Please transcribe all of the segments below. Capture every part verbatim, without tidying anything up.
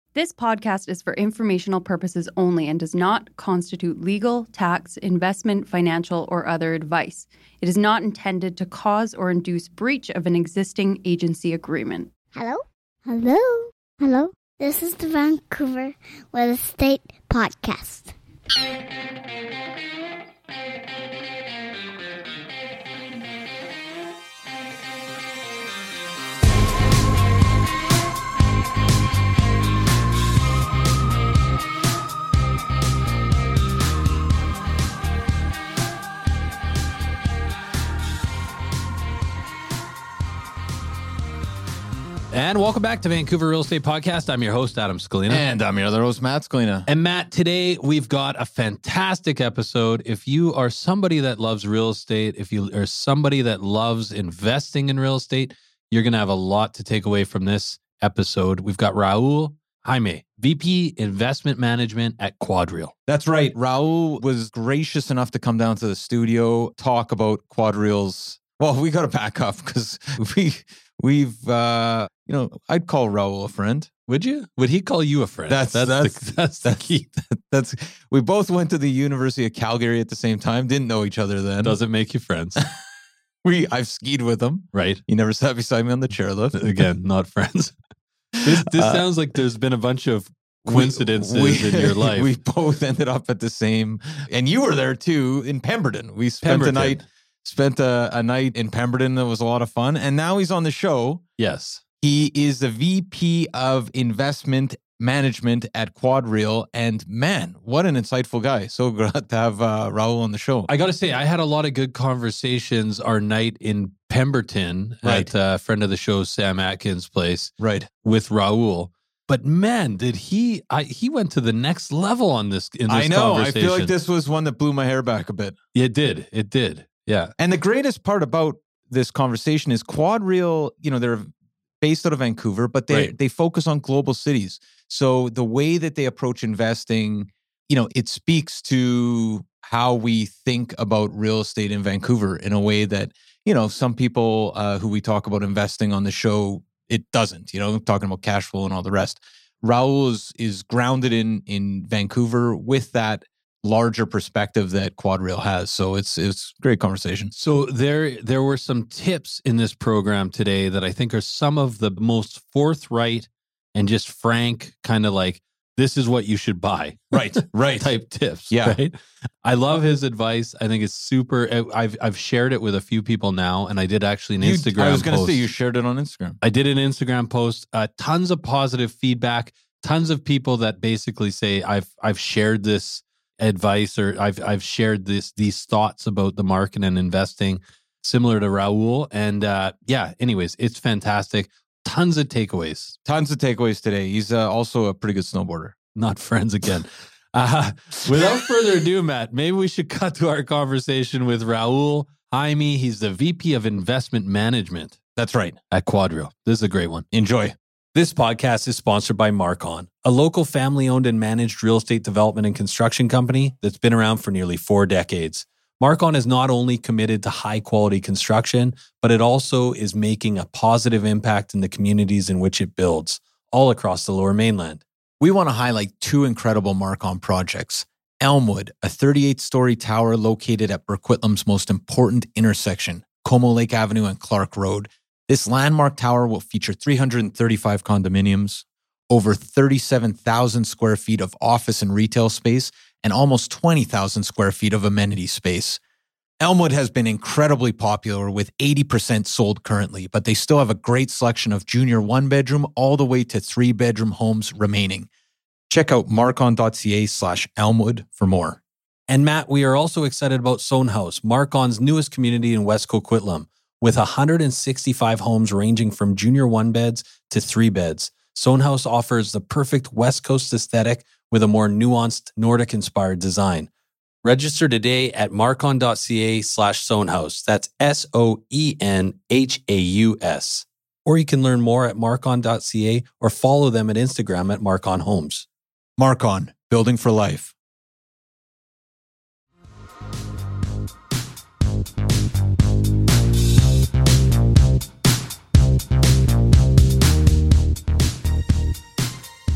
This podcast is for informational purposes only and does not constitute legal, tax, investment, financial, or other advice. It is not intended to cause or induce breach of an existing agency agreement. Hello? Hello? Hello? This is the Vancouver Real Estate Podcast. And welcome back to Vancouver Real Estate Podcast. I'm your host, Adam Scalina. And I'm your other host, Matt Scalina. And Matt, today we've got a fantastic episode. If you are somebody that loves real estate, if you are somebody that loves investing in real estate, you're going to have a lot to take away from this episode. We've got Raul Jaime, V P Investment Management at QuadReal. That's right. Raul was gracious enough to come down to the studio, talk about QuadReal's. Well, we got to back up because we, we've, uh, you know, I'd call Raul a friend. Would you? Would he call you a friend? That's that's that's the, that's, the key. That's we both went to the University of Calgary at the same time. Didn't know each other then. Doesn't make you friends. we I've skied with him. Right. He never sat beside me on the chairlift. Again, not friends. This this uh, sounds like there's been a bunch of coincidences we, we, in your life. We both ended up at the same, and you were there too in Pemberton. We spent Pemberton. the night. Spent a, a night in Pemberton that was a lot of fun. And now he's on the show. Yes. He is the V P of Investment Management at QuadReal. And man, what an insightful guy. So glad to have uh, Raul on the show. I got to say, I had a lot of good conversations our night in Pemberton right. at a friend of the show, Sam Atkins' place. Right. With Raul. But man, did he, I, he went to the next level on this, in this I know. conversation. I feel like this was one that blew my hair back a bit. It did. It did. Yeah. And the greatest part about this conversation is QuadReal, you know, they're based out of Vancouver, but they right. they focus on global cities. So the way that they approach investing, you know, it speaks to how we think about real estate in Vancouver in a way that, you know, some people uh, who we talk about investing on the show, it doesn't, you know, talking about cash flow and all the rest. Raul is, is grounded in in Vancouver with that larger perspective that QuadReal has. So it's it's great conversation. So there there were some tips in this program today that I think are some of the most forthright and just frank, kind of like, this is what you should buy. Right, right. type tips. Yeah. Right? I love his advice. I think it's super. I've I've shared it with a few people now, and I did actually an you, Instagram I was going to post. say you shared it on Instagram. I did an Instagram post, uh, tons of positive feedback, tons of people that basically say, I've I've shared this advice, or I've I've shared this these thoughts about the market and investing, similar to Raul. And uh, yeah, anyways, it's fantastic. Tons of takeaways. Tons of takeaways today. He's uh, also a pretty good snowboarder. Not friends again. uh, without further ado, Matt, maybe we should cut to our conversation with Raul Jaime. He's the V P of Investment Management. That's right. At QuadReal. This is a great one. Enjoy. This podcast is sponsored by Marcon, a local family-owned and managed real estate development and construction company that's been around for nearly four decades. Marcon is not only committed to high-quality construction, but it also is making a positive impact in the communities in which it builds, all across the Lower Mainland. We want to highlight two incredible Marcon projects. Elmwood, a thirty-eight story tower located at Burquitlam's most important intersection, Como Lake Avenue and Clark Road. This landmark tower will feature three hundred thirty-five condominiums, over thirty-seven thousand square feet of office and retail space, and almost twenty thousand square feet of amenity space. Elmwood has been incredibly popular with eighty percent sold currently, but they still have a great selection of junior one-bedroom all the way to three-bedroom homes remaining. Check out marcon.ca slash Elmwood for more. And Matt, we are also excited about Sohn House, Marcon's newest community in West Coquitlam. With one hundred sixty-five homes ranging from junior one beds to three beds, Sohn House offers the perfect West Coast aesthetic with a more nuanced Nordic-inspired design. Register today at marcon.ca slash Sohn House. That's S O E N H A U S. Or you can learn more at marcon dot c a or follow them at Instagram at Marcon Homes. Marcon, building for life.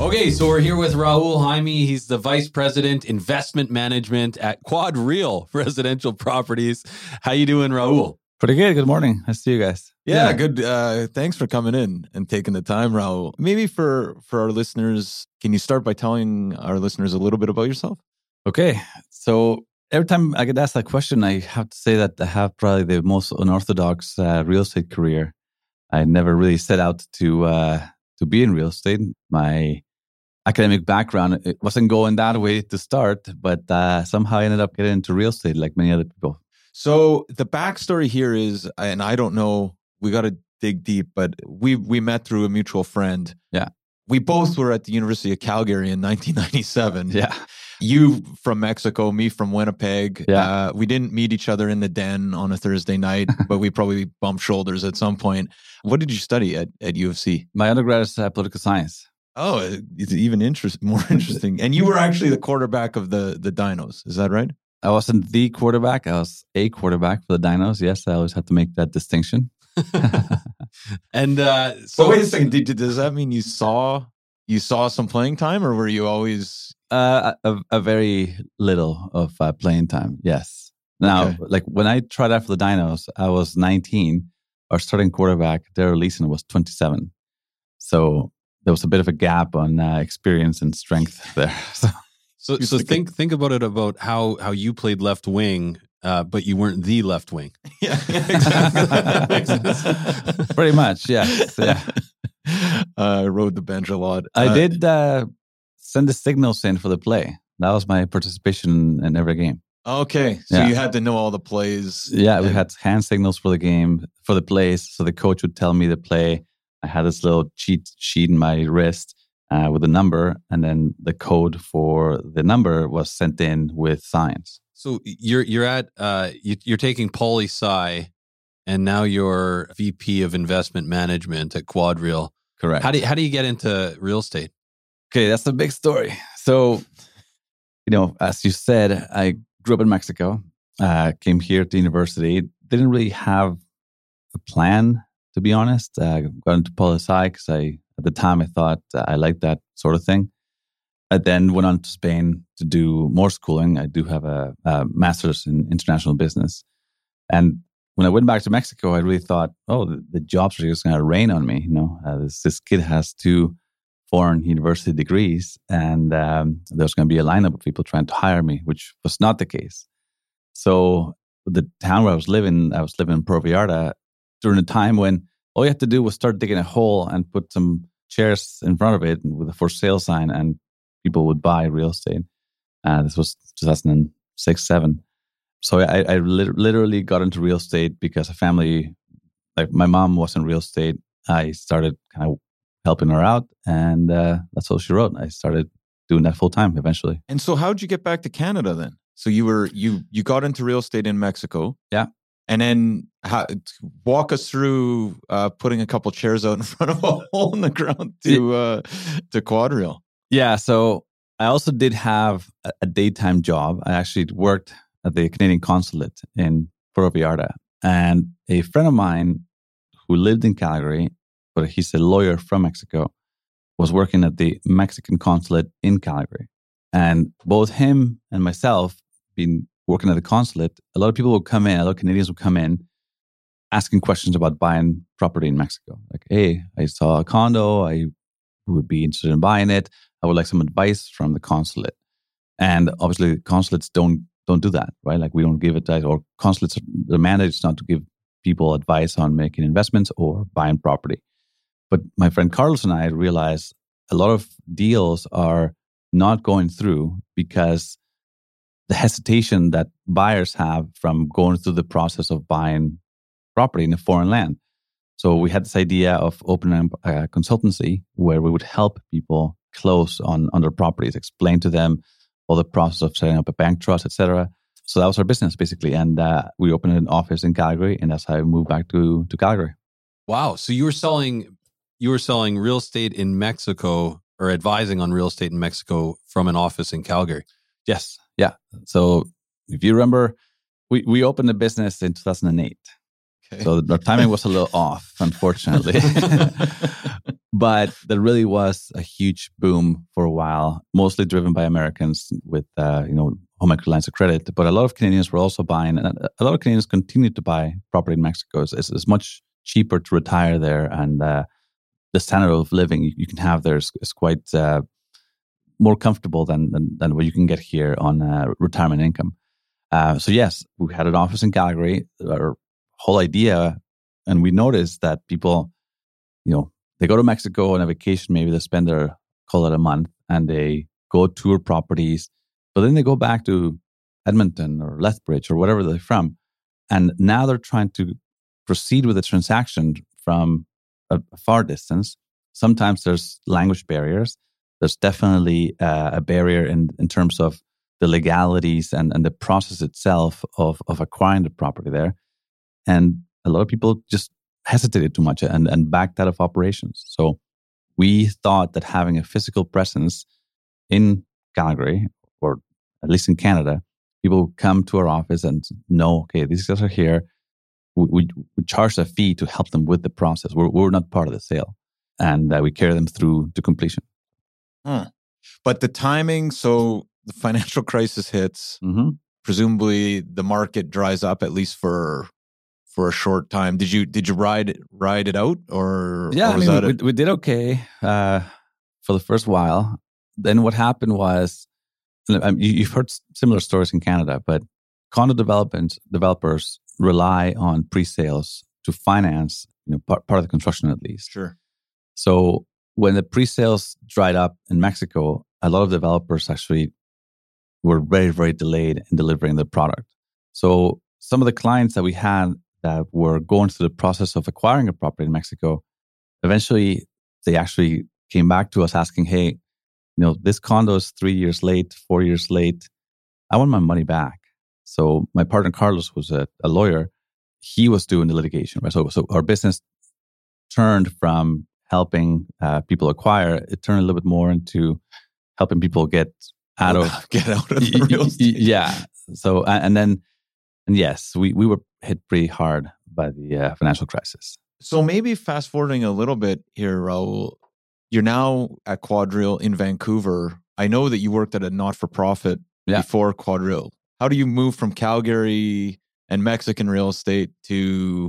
Okay, so we're here with Raul Jaime. He's the Vice President, Investment Management at Quad Real Residential Properties. How you doing, Raul? Pretty good. Good morning. Nice to see you guys. Yeah, yeah. good. Uh, thanks for coming in and taking the time, Raul. Maybe for, for our listeners, can you start by telling our listeners a little bit about yourself? Okay. So every time I get asked that question, I have to say that I have probably the most unorthodox uh, real estate career. I never really set out to uh, to be in real estate. My academic background, it wasn't going that way to start, but uh, somehow I ended up getting into real estate like many other people. So the backstory here is, and I don't know, we got to dig deep, but we we met through a mutual friend. Yeah. We both were at the University of Calgary in nineteen ninety-seven. Yeah. You from Mexico, me from Winnipeg. Yeah. Uh, we didn't meet each other in the den on a Thursday night, but we probably bumped shoulders at some point. What did you study at, at U of C? My undergrad is uh, political science. Oh, it's even interest, more interesting. And you were actually the quarterback of the, the Dinos. Is that right? I wasn't the quarterback. I was a quarterback for the Dinos. Yes, I always had to make that distinction. and uh, so, so wait a second. Did, does that mean you saw you saw some playing time, or were you always uh, a, a very little of uh, playing time? Yes. Now, okay. Like when I tried out for the Dinos, I was nineteen. Our starting quarterback, Darrell Leeson, was twenty-seven. So there was a bit of a gap on uh, experience and strength there. So. So, so think think about it about how, how you played left wing, uh, but you weren't the left wing. Yeah, exactly. Pretty much, yeah. yeah. Uh, I rode the bench a lot. I uh, did uh, send the signals in for the play. That was my participation in every game. Okay, so yeah. you had to know all the plays. Yeah, and... we had hand signals for the game, for the plays. So the coach would tell me the play. I had this little cheat sheet in my wrist. Uh, with a number, and then the code for the number was sent in with signs. So you're you're at uh, you, you're taking poli sci, and now you're V P of Investment Management at Quad Real. Correct. How do you, how do you get into real estate? Okay, that's a big story. So, you know, as you said, I grew up in Mexico. Uh, came here to university. Didn't really have a plan, to be honest. Uh, got into poli sci because I. At the time, I thought uh, I liked that sort of thing. I then went on to Spain to do more schooling. I do have a, a master's in international business. And when I went back to Mexico, I really thought, oh, the, the jobs are just going to rain on me. You know, uh, this, this kid has two foreign university degrees, and um, there's going to be a lineup of people trying to hire me, which was not the case. So the town where I was living, I was living in Puerto Vallarta during a time when all you had to do was start digging a hole and put some chairs in front of it with a for sale sign, and people would buy real estate. Uh, this was two thousand six, seven. So I, I literally got into real estate because a family, like my mom was in real estate. I started kind of helping her out, and uh, that's all she wrote. I started doing that full time eventually. And so how'd you get back to Canada then? So you were you you got into real estate in Mexico. Yeah. And then how, walk us through uh, putting a couple chairs out in front of a hole in the ground to uh, to Quad Real. Yeah, so I also did have a, a daytime job. I actually worked at the Canadian consulate in Puerto Vallarta. And a friend of mine who lived in Calgary, but he's a lawyer from Mexico, was working at the Mexican consulate in Calgary. And both him and myself been working at the consulate, a lot of people would come in, a lot of Canadians would come in asking questions about buying property in Mexico. Like, hey, I saw a condo. I would be interested in buying it. I would like some advice from the consulate. And obviously, consulates don't don't do that, right? Like, we don't give advice, or consulates, the mandate is not to give people advice on making investments or buying property. But my friend Carlos and I realized a lot of deals are not going through because the hesitation that buyers have from going through the process of buying property in a foreign land. So we had this idea of opening a consultancy where we would help people close on, on their properties, explain to them all the process of setting up a bank trust, et cetera. So that was our business, basically. And uh, we opened an office in Calgary, and that's how I moved back to, to Calgary. Wow. So you were selling you were selling real estate in Mexico, or advising on real estate in Mexico from an office in Calgary. Yes. Yeah. So if you remember, we, we opened the business in two thousand eight. Okay. So our timing was a little off, unfortunately. But there really was a huge boom for a while, mostly driven by Americans with, uh, you know, home equity lines of credit. But a lot of Canadians were also buying, and a lot of Canadians continue to buy property in Mexico. It's, it's much cheaper to retire there, and uh, the standard of living you can have there is, is quite uh, more comfortable than, than than what you can get here on uh, retirement income. Uh, so yes, we had an office in Calgary. Our whole idea, and we noticed that people, you know, they go to Mexico on a vacation, maybe they spend their, call it a month, and they go tour properties, but then they go back to Edmonton or Lethbridge or wherever they're from. And now they're trying to proceed with the transaction from a, a far distance. Sometimes there's language barriers. There's definitely uh, a barrier in, in terms of the legalities and, and the process itself of, of acquiring the property there. And a lot of people just hesitated too much and, and backed out of operations. So we thought that having a physical presence in Calgary, or at least in Canada, people would come to our office and know, okay, these guys are here. We, we, we charge a fee to help them with the process. We're, we're not part of the sale. And uh, we carry them through to completion. Huh. But the timing, so the financial crisis hits, Mm-hmm. presumably the market dries up, at least for for a short time. Did you did you ride ride it out, or Yeah, or I was mean, that we, a- we did okay uh, for the first while. Then what happened was, um, you, you've heard similar stories in Canada, but condo development developers rely on pre-sales to finance, you know, part, part of the construction at least. Sure. So when the pre-sales dried up in Mexico, a lot of developers actually were very, very delayed in delivering the product. So some of the clients that we had that were going through the process of acquiring a property in Mexico, eventually they actually came back to us asking, hey, you know, this condo is three years late, four years late. I want my money back. So my partner, Carlos, was a, a lawyer. He was doing the litigation, right? So, so our business turned from helping uh, people acquire, it turned a little bit more into helping people get out of get out of the real estate. Yeah. So and then and yes, we we were hit pretty hard by the uh, financial crisis. So maybe fast forwarding a little bit here, Raul, you're now at Quadreal in Vancouver. I know that you worked at a not-for-profit Yeah. before Quadreal. How do you move from Calgary and Mexican real estate to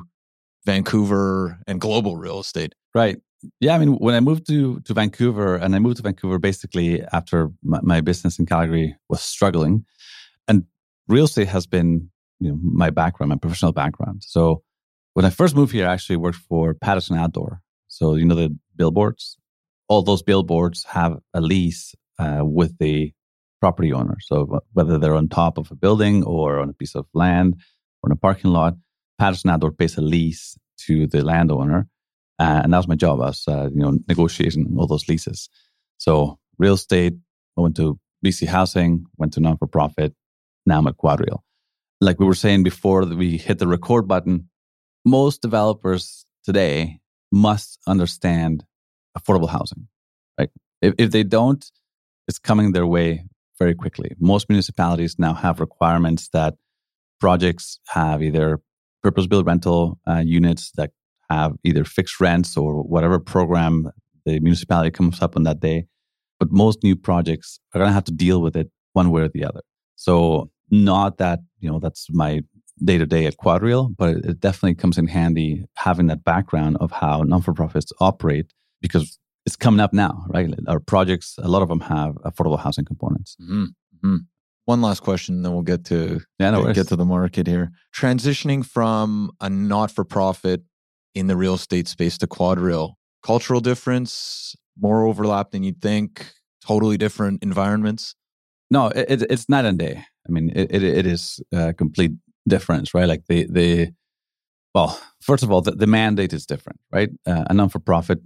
Vancouver and global real estate? Right. Yeah. I mean, when I moved to to Vancouver, and I moved to Vancouver basically after my, my business in Calgary was struggling, and real estate has been, you know, my background, my professional background. So when I first moved here, I actually worked for Patterson Outdoor. So, you know, the billboards, all those billboards have a lease uh, with the property owner. So whether they're on top of a building or on a piece of land or in a parking lot, Patterson Outdoor pays a lease to the landowner. Uh, and that was my job. I was, uh, you know, negotiating all those leases. So real estate, I went to B C Housing, went to non-for-profit. Now I'm at Quadreal. Like we were saying before that we hit the record button, most developers today must understand affordable housing, right? If, if they don't, it's coming their way very quickly. Most municipalities now have requirements that projects have either purpose-built rental uh, units that have either fixed rents or whatever program the municipality comes up on that day. But most new projects are going to have to deal with it one way or the other. So not that, you know, that's my day-to-day at Quadreal, but it definitely comes in handy having that background of how non-for-profits operate, because it's coming up now, right? Our projects, a lot of them have affordable housing components. Mm-hmm. Mm-hmm. One last question, then we'll get to Yeah, no worries. get to the market here. Transitioning from a not-for-profit in the real estate space to Quadreal, cultural difference, more overlap than you'd think, totally different environments? No, it, it, it's night and day. I mean, it, it, it is a complete difference, right? Like the, the well, first of all, the, the mandate is different, right? Uh, a non-for-profit,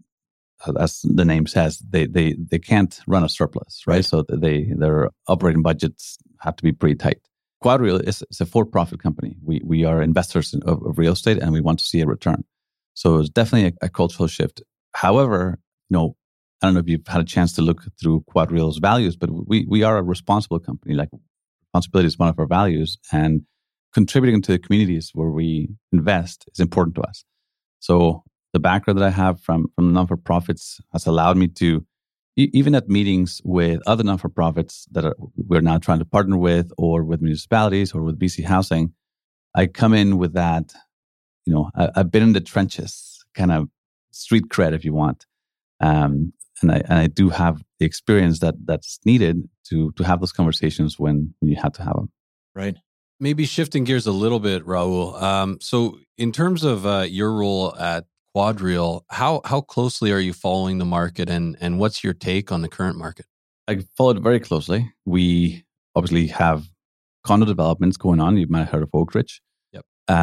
as the name says, they they they can't run a surplus, right? Right. So they their operating budgets have to be pretty tight. Quadreal is, is a for-profit company. We we are investors in, of, of real estate, and we want to see a return. So it's definitely a, a cultural shift. However, you know, I don't know if you've had a chance to look through Quadreal's values, but we we are a responsible company. Like responsibility is one of our values, and contributing to the communities where we invest is important to us. So the background that I have from, from non-for-profits has allowed me to, e- even at meetings with other non-for-profits that are, we're now trying to partner with, or with municipalities or with B C Housing, I come in with that, you know, I, I've been in the trenches, kind of street cred, if you want. Um, and I and I do have the experience that that's needed to to have those conversations when, when you have to have them. Right. Maybe shifting gears a little bit, Raul. Um, so in terms of uh, your role at QuadReal, how how closely are you following the market, and and what's your take on the current market? I follow it very closely. We obviously have condo developments going on. You might have heard of Oak Ridge. Yep.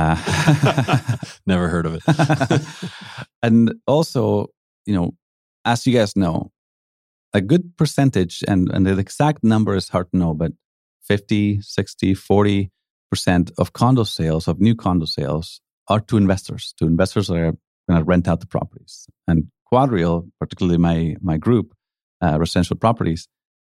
Uh, Never heard of it. And also, you know, as you guys know, a good percentage, and, and the exact number is hard to know, but fifty, sixty, forty percent of condo sales, of new condo sales, are to investors, to investors that are going to rent out the properties. And QuadReal, particularly my, my group, uh, Residential Properties,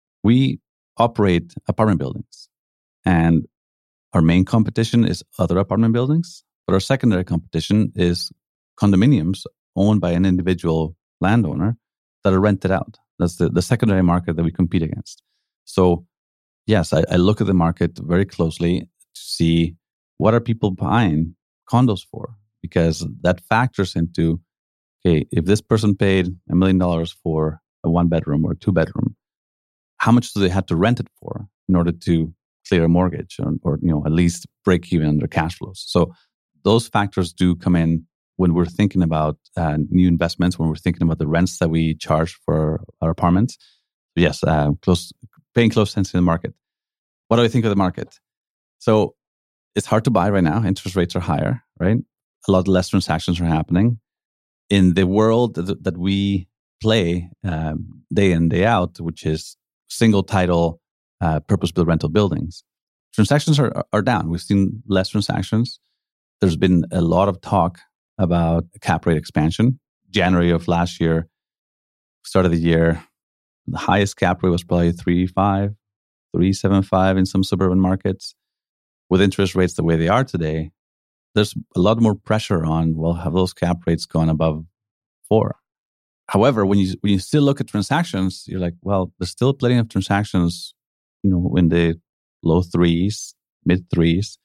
we operate apartment buildings. And our main competition is other apartment buildings, but our secondary competition is condominiums owned by an individual landowner that are rented out. That's the, the secondary market that we compete against. So yes, I, I look at the market very closely to see what are people buying condos for, because that factors into, okay, if this person paid a million dollars for a one bedroom or two bedroom, how much do they have to rent it for in order to clear a mortgage, or, or you know, at least break even on their cash flows? So those factors do come in when we're thinking about uh, new investments, when we're thinking about the rents that we charge for our apartments. Yes, uh, close, paying close attention to the market. What do I think of the market? So it's hard to buy right now. Interest rates are higher, right? A lot less transactions are happening. In the world that, that we play um, day in, day out, which is single title, uh, purpose-built rental buildings, transactions are, are down. We've seen less transactions. There's been a lot of talk about cap rate expansion. January of last year, start of the year, the highest cap rate was probably three point five, three point seven five in some suburban markets. With interest rates the way they are today, there's a lot more pressure on, well, have those cap rates gone above four? However, when you when you still look at transactions, you're like, well, there's still plenty of transactions, you know, in the low threes, mid threes.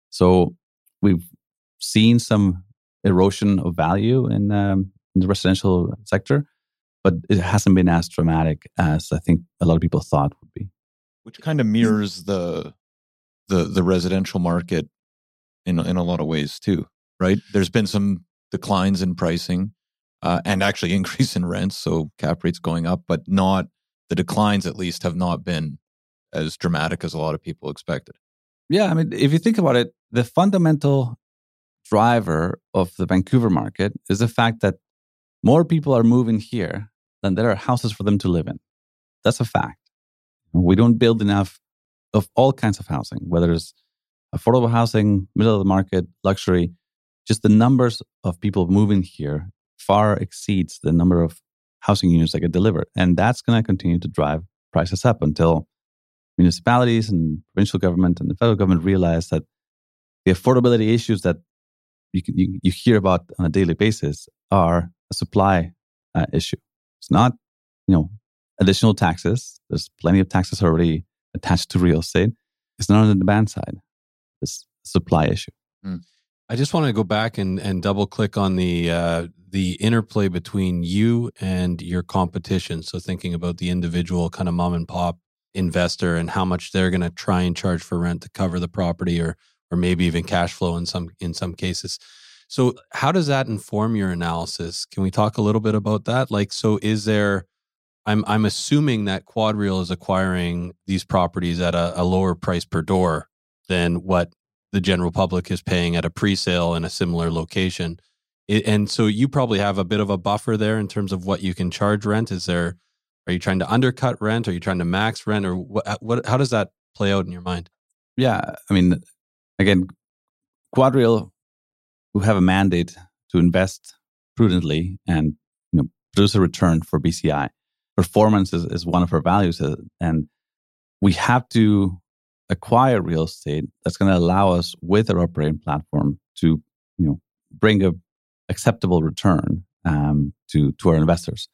So we've seen some erosion of value in, um, in the residential sector, but it hasn't been as dramatic as I think a lot of people thought would be. Which kind of mirrors the the the residential market in in a lot of ways too, right? There's been some declines in pricing uh, and actually increase in rents, so cap rates going up, but not the declines. At least have not been as dramatic as a lot of people expected. Yeah, I mean, if you think about it, the fundamental driver of the Vancouver market is the fact that more people are moving here than there are houses for them to live in. That's a fact. We don't build enough of all kinds of housing, whether it's affordable housing, middle of the market, luxury. Just the numbers of people moving here far exceeds the number of housing units that get delivered. And that's going to continue to drive prices up until municipalities and provincial government and the federal government realize that the affordability issues that you, can, you, you hear about on a daily basis are a supply uh, issue. It's not, you know, additional taxes. There's plenty of taxes already attached to real estate. It's not on the demand side. It's a supply issue. Mm. I just want to go back and, and double click on the uh, the interplay between you and your competition. So thinking about the individual kind of mom and pop investor and how much they're going to try and charge for rent to cover the property, or or maybe even cash flow in some in some cases. So how does that inform your analysis? Can we talk a little bit about that? Like, so is there, I'm I'm assuming that QuadReal is acquiring these properties at a, a lower price per door than what the general public is paying at a pre-sale in a similar location. It, and so you probably have a bit of a buffer there in terms of what you can charge rent. Is there, are you trying to undercut rent? Are you trying to max rent? Or what, what how does that play out in your mind? Yeah, I mean, again, QuadReal, who have a mandate to invest prudently and, you know, produce a return for B C I. Performance is, is one of our values, uh, and we have to acquire real estate that's going to allow us with our operating platform to, you know, bring a acceptable return um, to to our investors.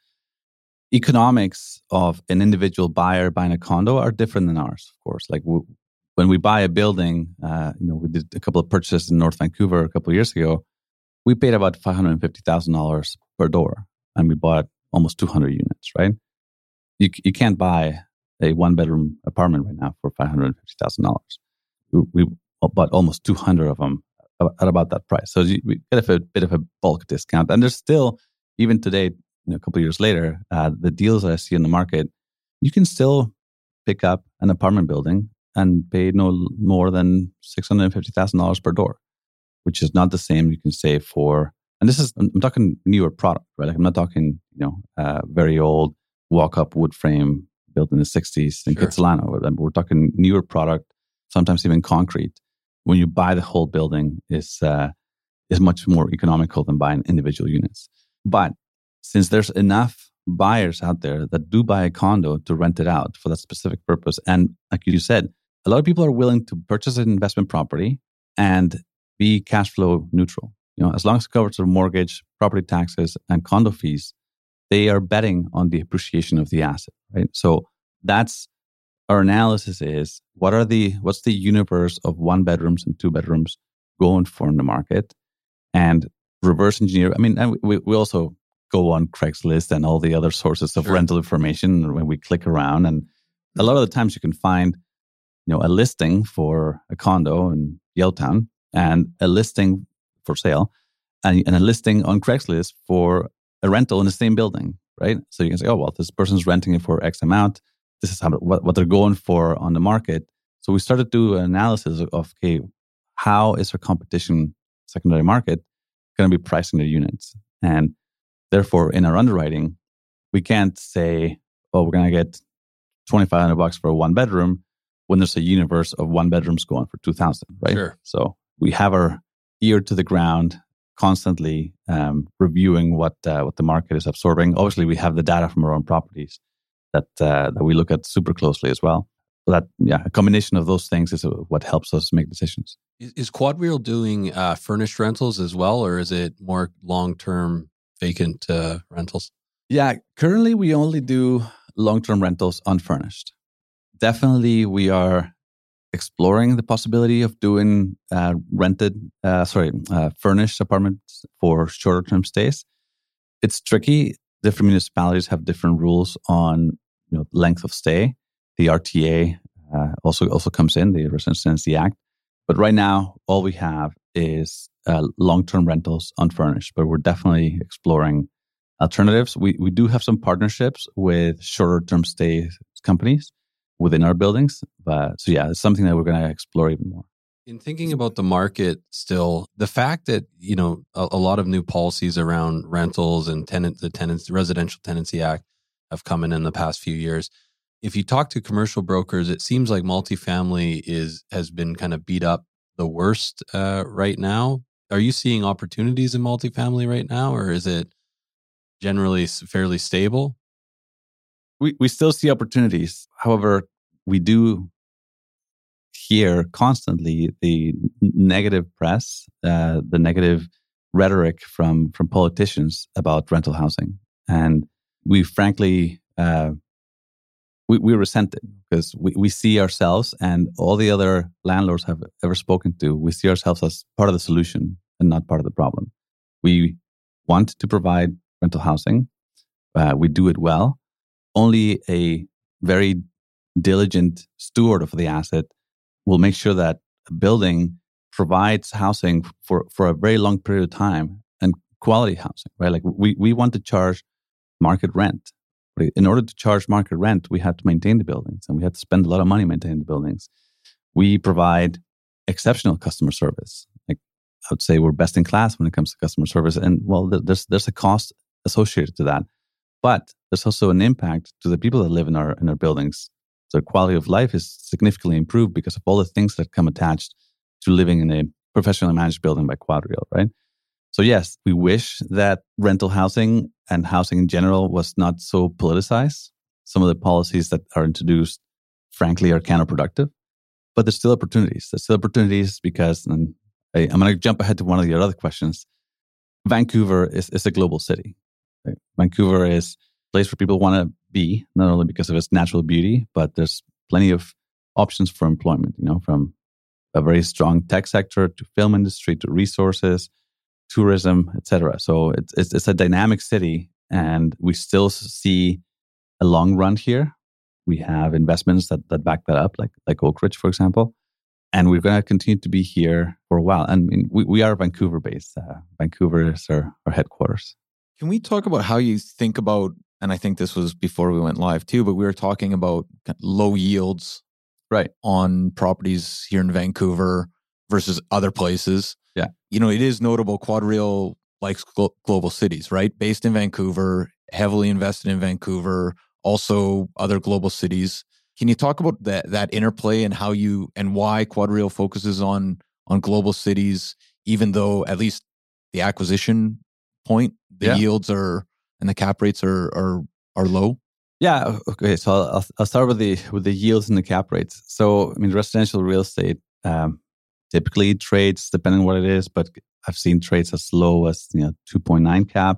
Economics of an individual buyer buying a condo are different than ours, of course. Like w- when we buy a building, uh, you know, we did a couple of purchases in North Vancouver a couple of years ago. We paid about five hundred fifty thousand dollars per door, and we bought almost two hundred units. Right? You you can't buy a one bedroom apartment right now for five hundred fifty thousand dollars. We, we bought almost two hundred of them at about that price. So we get a bit of a bulk discount, and there's still, even today, you know, a couple of years later, uh, the deals that I see in the market, you can still pick up an apartment building and pay no more than six hundred fifty thousand dollars per door, which is not the same you can say for, and this is, I'm talking newer product, right? Like I'm not talking, you know, uh, very old walk-up wood frame built in the sixties in Sure. Kitsilano. We're talking newer product, sometimes even concrete. When you buy the whole building, is uh, is much more economical than buying individual units. But since there's enough buyers out there that do buy a condo to rent it out for that specific purpose, and like you said, a lot of people are willing to purchase an investment property and be cash flow neutral. You know, as long as it covers their mortgage, property taxes, and condo fees, they are betting on the appreciation of the asset, right? So that's our analysis is what are the what's the universe of one bedrooms and two bedrooms going for in the market, and reverse engineer. I mean, and we we also go on Craigslist and all the other sources of Sure. rental information when we click around, and a lot of the times you can find, you know, a listing for a condo in Yaletown and a listing for sale and, and a listing on Craigslist for a rental in the same building, right? So you can say, oh, well, this person's renting it for X amount. This is how, what, what they're going for on the market. So we started to do an analysis of, of okay, how is our competition secondary market going to be pricing their units? And therefore, in our underwriting, we can't say, oh, we're going to get twenty-five hundred bucks for a one bedroom when there's a universe of one bedrooms going for two thousand, right? Sure. So we have our ear to the ground, constantly um, reviewing what uh, what the market is absorbing. Obviously, we have the data from our own properties that uh, that we look at super closely as well. So that, yeah, a combination of those things is what helps us make decisions. Is, is QuadReal doing uh, furnished rentals as well, or is it more long-term vacant uh, rentals? Yeah, currently we only do long-term rentals unfurnished. Definitely, we are exploring the possibility of doing uh, rented, uh, sorry, uh, furnished apartments for shorter-term stays. It's tricky. Different municipalities have different rules on, you know, length of stay. The R T A uh, also also comes in, the Residential Tenancy Act. But right now, all we have is uh, long-term rentals unfurnished. But we're definitely exploring alternatives. We we do have some partnerships with shorter-term stay companies within our buildings. But so yeah, it's something that we're going to explore even more. In thinking about the market still, the fact that, you know, a, a lot of new policies around rentals and tenant, the tenants, the Residential Tenancy Act have come in in the past few years. If you talk to commercial brokers, it seems like multifamily is has been kind of beat up the worst uh, right now. Are you seeing opportunities in multifamily right now, or is it generally fairly stable? We we still see opportunities. However, we do hear constantly the negative press, uh, the negative rhetoric from from politicians about rental housing, and we frankly uh, we we resent it because we, we see ourselves and all the other landlords have ever spoken to. We see ourselves as part of the solution and not part of the problem. We want to provide rental housing. Uh, we do it well. Only a very diligent steward of the asset will make sure that a building provides housing for, for a very long period of time and quality housing, right? Like we, we want to charge market rent. Right? In order to charge market rent, we have to maintain the buildings and we have to spend a lot of money maintaining the buildings. We provide exceptional customer service. Like I would say we're best in class when it comes to customer service. And well, there's, there's a cost associated to that, but there's also an impact to the people that live in our, in our buildings. Their quality of life is significantly improved because of all the things that come attached to living in a professionally managed building by QuadReal, right? So yes, we wish that rental housing and housing in general was not so politicized. Some of the policies that are introduced, frankly, are counterproductive. but there's still opportunities. There's still opportunities because, and I, I'm going to jump ahead to one of your other questions. Vancouver is, is a global city. Right? Vancouver is a place where people want to be, not only because of its natural beauty, but there's plenty of options for employment, you know, from a very strong tech sector to film industry to resources, tourism, et cetera. So it's, it's, it's a dynamic city, and we still see a long run here. We have investments that, that back that up, like like Oak Ridge, for example. And we're going to continue to be here for a while. And I mean, we, we are Vancouver-based. Uh, Vancouver is our, our headquarters. Can we talk about how you think about, and I think this was before we went live too, but we were talking about low yields right, on properties here in Vancouver versus other places. Yeah. You know, it is notable QuadReal likes glo- global cities, right? Based in Vancouver, heavily invested in Vancouver, also other global cities. Can you talk about that that interplay and how you and why QuadReal focuses on on global cities, even though at least the acquisition point, the yeah. yields are and the cap rates are are are low? Yeah. Okay. So I'll I'll start with the with the yields and the cap rates. So I mean, residential real estate um, typically trades depending on what it is, but I've seen trades as low as you know two point nine cap,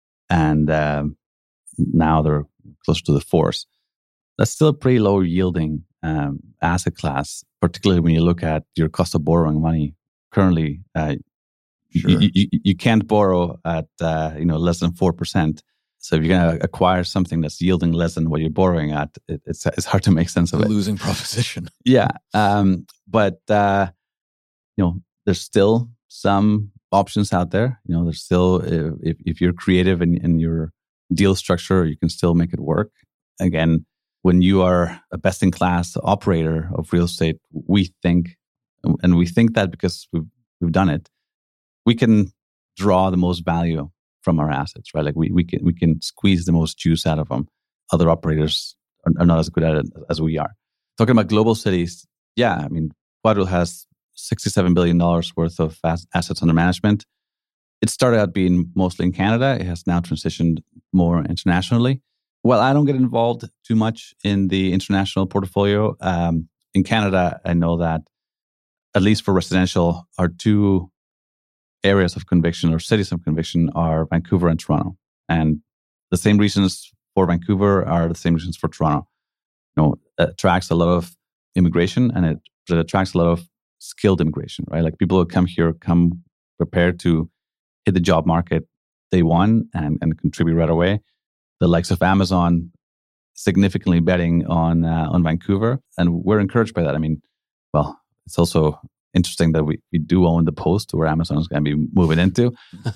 and um, now they're closer to the fours. That's still a pretty low yielding um, asset class, particularly when you look at your cost of borrowing money. Currently, uh, Sure. you, you, you can't borrow at uh, you know less than four percent. So if you're going to acquire something that's yielding less than what you're borrowing at, it, it's it's hard to make sense of a it. Losing proposition. Yeah, um, but uh, you know, there's still some options out there. You know, there's still if if you're creative in, in your deal structure, you can still make it work. Again, when you are a best-in-class operator of real estate, we think, and we think that because we've we've done it, we can draw the most value from our assets, right? Like we we can we can squeeze the most juice out of them. Other operators are, are not as good at it as we are. Talking about global cities, yeah, I mean, QuadReal has sixty-seven billion dollars worth of assets under management. It started out being mostly in Canada. It has now transitioned more internationally. Well, I don't get involved too much in the international portfolio. Um, in Canada, I know that, at least for residential, our two areas of conviction or cities of conviction are Vancouver and Toronto. And the same reasons for Vancouver are the same reasons for Toronto. You know, it attracts a lot of immigration, and it, it attracts a lot of skilled immigration, right? Like people who come here come prepared to hit the job market day one and, and contribute right away. The likes of Amazon significantly betting on uh, on Vancouver, and we're encouraged by that. I mean, well, it's also interesting that we, we do own the Post, where Amazon is going to be moving into.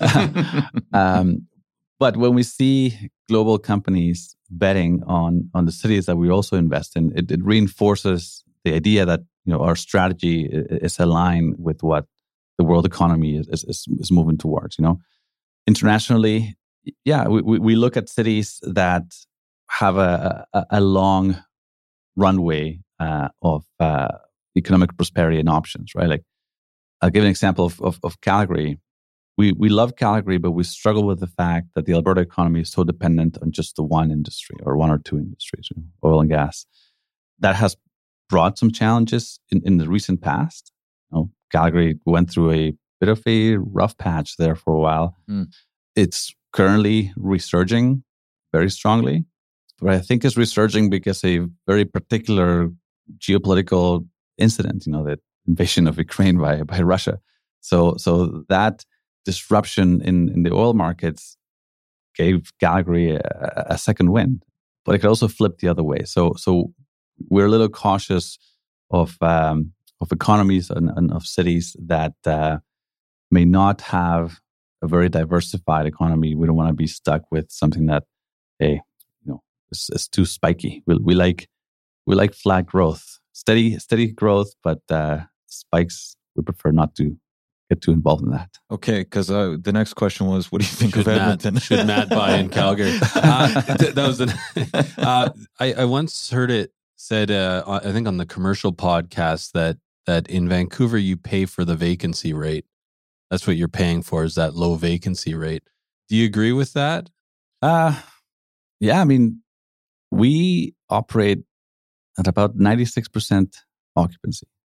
um, but when we see global companies betting on on the cities that we also invest in, it, it reinforces the idea that you know our strategy is, is aligned with what the world economy is is, is moving towards. You know, internationally. Yeah, we, we look at cities that have a, a, a long runway uh, of uh, economic prosperity and options, right? Like, I'll give an example of, of, of Calgary. We we love Calgary, but we struggle with the fact that the Alberta economy is so dependent on just the one industry or one or two industries, you know, oil and gas. That has brought some challenges in, in the recent past. You know, Calgary went through a bit of a rough patch there for a while. Mm. It's currently resurging very strongly, but I think it's resurging because a very particular geopolitical incident, you know, the invasion of Ukraine by, by Russia. So so that disruption in, in the oil markets gave Calgary a, a second wind, but it could also flip the other way. So so we're a little cautious of um, of economies and, and of cities that uh, may not have a very diversified economy. We don't want to be stuck with something that, hey, you know, is, is too spiky. We, we like we like flat growth, steady steady growth, but uh, spikes we prefer not to get too involved in that. Okay, because uh, the next question was, what do you think should of Edmonton? Matt, should Matt buy in Calgary? Uh, th- that was the. Uh, I, I once heard it said, uh, I think on the commercial podcast that that in Vancouver you pay for the vacancy rate. That's what you're paying for, is that low vacancy rate. Do you agree with that? Uh, yeah, I mean, we operate at about ninety-six percent occupancy.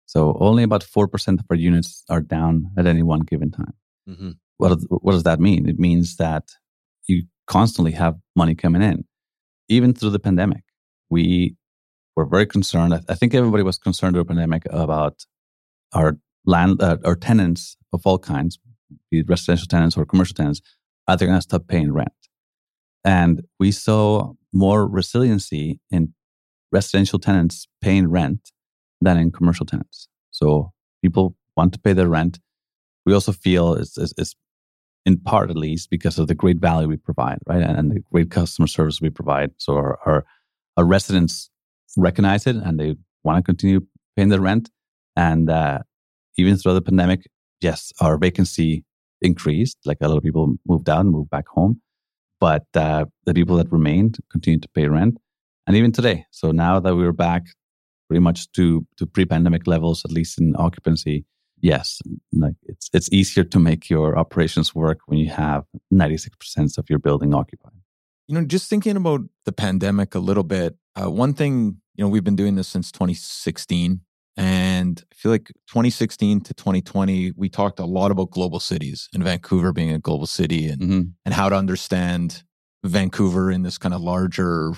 So only about four percent of our units are down at any one given time. Mm-hmm. What, what does that mean? It means that you constantly have money coming in. Even through the pandemic, we were very concerned. I think everybody was concerned during the pandemic about our land, uh, our tenants of all kinds, be it residential tenants or commercial tenants, are they going to stop paying rent? And we saw more resiliency in residential tenants paying rent than in commercial tenants. So people want to pay their rent. We also feel it's, it's, it's in part at least because of the great value we provide, right? And, and the great customer service we provide. So our, our, our residents recognize it and they want to continue paying their rent. And uh, even throughout the pandemic, yes, our vacancy increased. Like a lot of people moved out and moved back home. But uh, the people that remained continued to pay rent. And even today, so now that we're back pretty much to, to pre-pandemic levels, at least in occupancy, yes, like it's it's easier to make your operations work when you have ninety-six percent of your building occupied. You know, just thinking about the pandemic a little bit, uh, one thing, you know, we've been doing this since twenty sixteen. And I feel like twenty sixteen to twenty twenty, we talked a lot about global cities and Vancouver being a global city and, Mm-hmm. and how to understand Vancouver in this kind of larger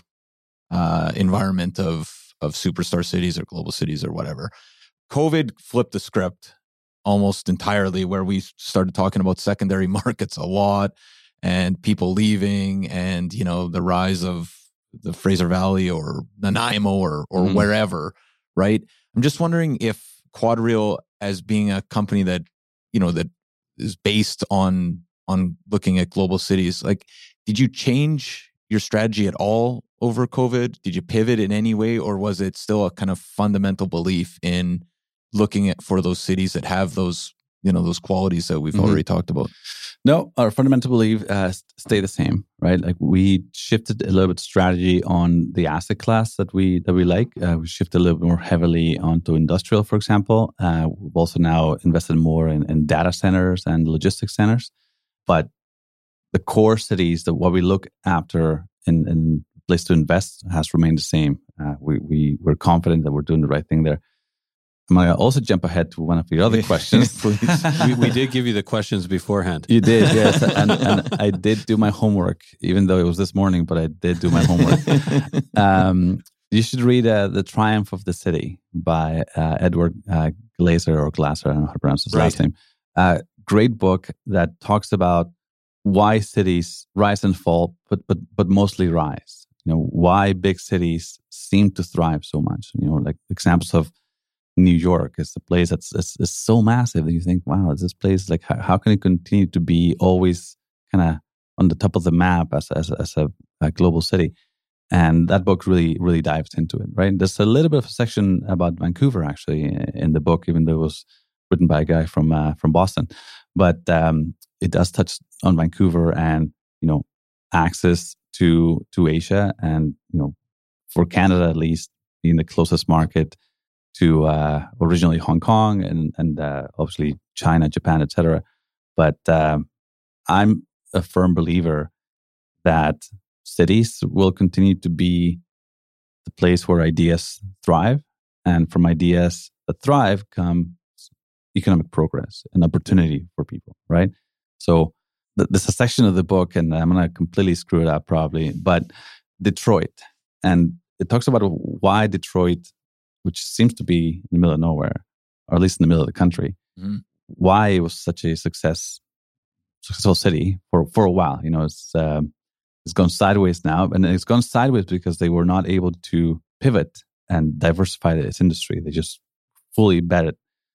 uh, environment of, of superstar cities or global cities or whatever. COVID flipped the script almost entirely, where we started talking about secondary markets a lot and people leaving and, you know, the rise of the Fraser Valley or Nanaimo or, or Mm-hmm. wherever, right? I'm just wondering if QuadReal, as being a company that, you know, that is based on on looking at global cities, like, did you change your strategy at all over COVID? Did you pivot in any way, or was it still a kind of fundamental belief in looking at for those cities that have those, you know, those qualities that we've Mm-hmm. already talked about? No, our fundamental belief uh, stay the same, right? Like we shifted a little bit strategy on the asset class that we that we like. Uh, we shifted a little bit more heavily onto industrial, for example. Uh, we've also now invested more in, in data centers and logistics centers. But the core cities, that what we look after in, in place to invest, has remained the same. Uh, we we we're confident that we're doing the right thing there. I'm going to also jump ahead to one of your other questions, please. we, we did give you the questions beforehand. You did, yes. And, and I did do my homework, even though it was this morning, but I did do my homework. um, you should read uh, The Triumph of the City by uh, Edward uh, Glaser or Glasser, I don't know how to pronounce his Right. last name. Uh, great book that talks about why cities rise and fall, but but but mostly rise. You know, why big cities seem to thrive so much. You know, like examples of New York is a place that's is, is so massive that you think, wow, is this place like how, how can it continue to be always kind of on the top of the map as as, as a, a global city? And that book really really dives into it. Right, there's a little bit of a section about Vancouver actually in the book, even though it was written by a guy from uh, from Boston, but um, it does touch on Vancouver and you know access to to Asia and you know for Canada at least being the closest market to uh, originally Hong Kong and and uh, obviously China, Japan, et cetera. But um, I'm a firm believer that cities will continue to be the place where ideas thrive, and from ideas that thrive come economic progress and opportunity for people. Right. So th- there's a section of the book, and I'm going to completely screw it up probably, but Detroit, and it talks about why Detroit, which seems to be in the middle of nowhere, or at least in the middle of the country, mm-hmm. why it was such a success, successful city for, for a while. You know, it's um, it's gone sideways now, and it's gone sideways because they were not able to pivot and diversify its industry. They just fully betted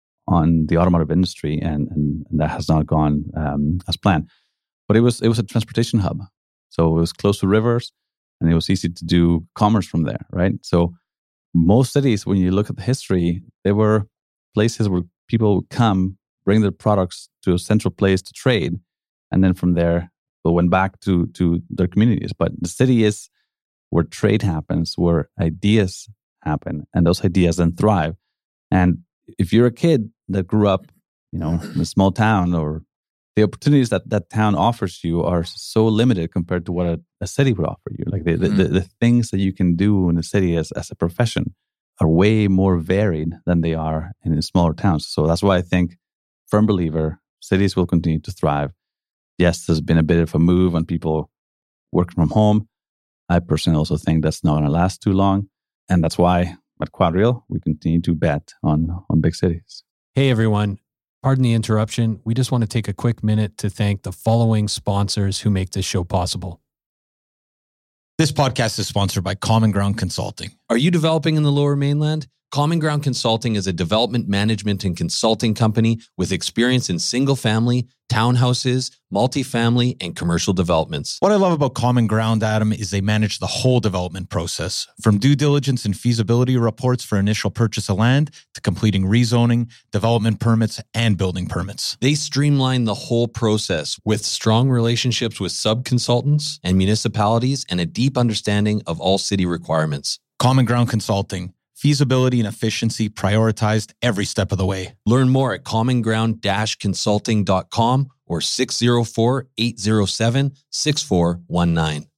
on the automotive industry, and and, and that has not gone um, as planned. But it was it was a transportation hub, so it was close to rivers, and it was easy to do commerce from there, right? So most cities, when you look at the history, they were places where people would come, bring their products to a central place to trade, and then from there, they went back to, to their communities. But the city is where trade happens, where ideas happen, and those ideas then thrive. And if you're a kid that grew up, you know, in a small town, or the opportunities that that town offers you are so limited compared to what a, a city would offer you. Like the, mm-hmm. the, the, the things that you can do in a city as, as a profession are way more varied than they are in smaller towns. So that's why I think, firm believer, cities will continue to thrive. Yes, there's been a bit of a move on people working from home. I personally also think that's not going to last too long. And that's why at QuadReal, we continue to bet on, on big cities. Hey, everyone. Pardon the interruption. We just want to take a quick minute to thank the following sponsors who make this show possible. This podcast is sponsored by Common Ground Consulting. Are you developing in the Lower Mainland? Common Ground Consulting is a development management and consulting company with experience in single-family, townhouses, multifamily, and commercial developments. What I love about Common Ground, Adam, is they manage the whole development process, from due diligence and feasibility reports for initial purchase of land to completing rezoning, development permits, and building permits. They streamline the whole process with strong relationships with sub-consultants and municipalities and a deep understanding of all city requirements. Common Ground Consulting. Feasibility and efficiency prioritized every step of the way. Learn more at common ground dash consulting dot com or six oh four, eight oh seven, six four one nine.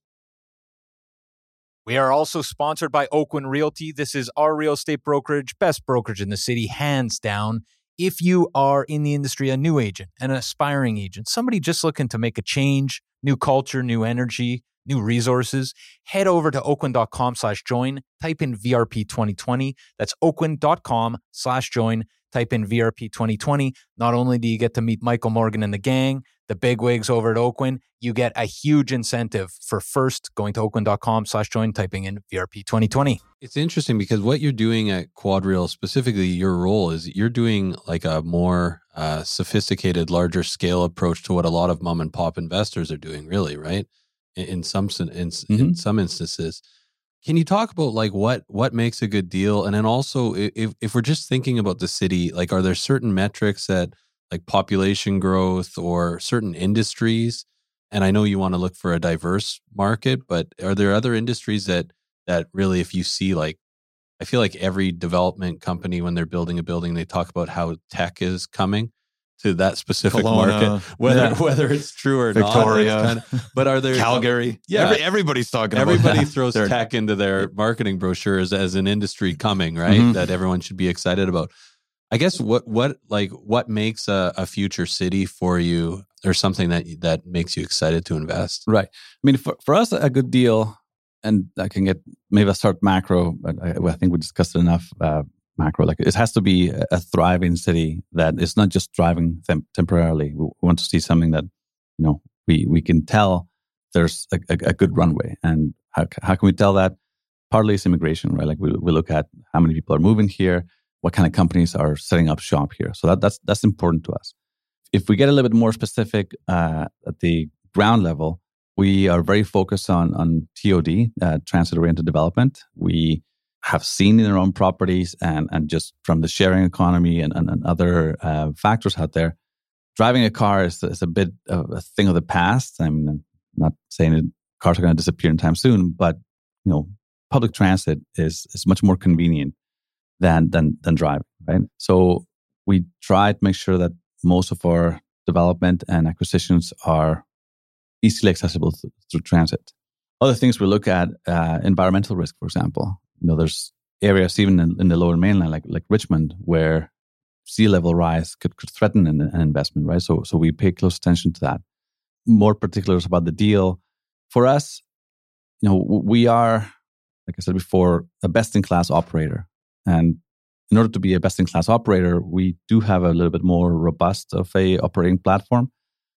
We are also sponsored by Oakwyn Realty. This is our real estate brokerage, best brokerage in the city, hands down. If you are in the industry, a new agent, an aspiring agent, somebody just looking to make a change, new culture, new energy, new resources, head over to oakwyn.com slash join, type in V R P twenty twenty. That's oakwyn.com slash join, type in V R P twenty twenty. Not only do you get to meet Michael Morgan and the gang, the bigwigs over at Oakwyn, you get a huge incentive for first going to oakwyn.com slash join, typing in V R P twenty twenty. It's interesting because what you're doing at QuadReal, specifically your role, is you're doing like a more uh, sophisticated, larger scale approach to what a lot of mom and pop investors are doing, really, right? In some in, in mm-hmm. some instances. Can you talk about like what what makes a good deal? And then also if if we're just thinking about the city, like are there certain metrics that like population growth or certain industries? And I know you want to look for a diverse market, but are there other industries that that really, if you see like, I feel like every development company when they're building a building, they talk about how tech is coming to that specific Kelowna, market, whether yeah. whether it's true or Victoria, not. Kind of, but are there Calgary? Yeah, Every, everybody's talking. Everybody about that. throws They're, tech into their marketing brochures as an industry coming, right? Mm-hmm. That everyone should be excited about. I guess what what like what makes a, a future city for you, or something that that makes you excited to invest? Right. I mean, for for us, a good deal, and I can get maybe I'll start macro, but I, I think we discussed it enough. Uh, macro, like it has to be a thriving city that is not just thriving them temporarily. We want to see something that, you know, we we can tell there's a, a, a good runway. And how how can we tell that? Partly it's immigration, right? Like we we look at how many people are moving here, what kind of companies are setting up shop here. So that that's that's important to us. If we get a little bit more specific uh, at the ground level, we are very focused on on T O D, uh, transit-oriented development. We have seen in their own properties and, and just from the sharing economy and, and, and other uh, factors out there, driving a car is, is a bit of a thing of the past. I'm not saying that cars are going to disappear anytime soon, but you know, public transit is is much more convenient than than than driving, right? So we try to make sure that most of our development and acquisitions are easily accessible th- through transit. Other things we look at, uh, environmental risk, for example. You know, there's areas even in, in the Lower Mainland, like like Richmond, where sea level rise could, could threaten an, an investment, right? So so we pay close attention to that. More particulars about the deal. For us, you know, we are, like I said before, a best-in-class operator. And in order to be a best-in-class operator, we do have a little bit more robust of a operating platform.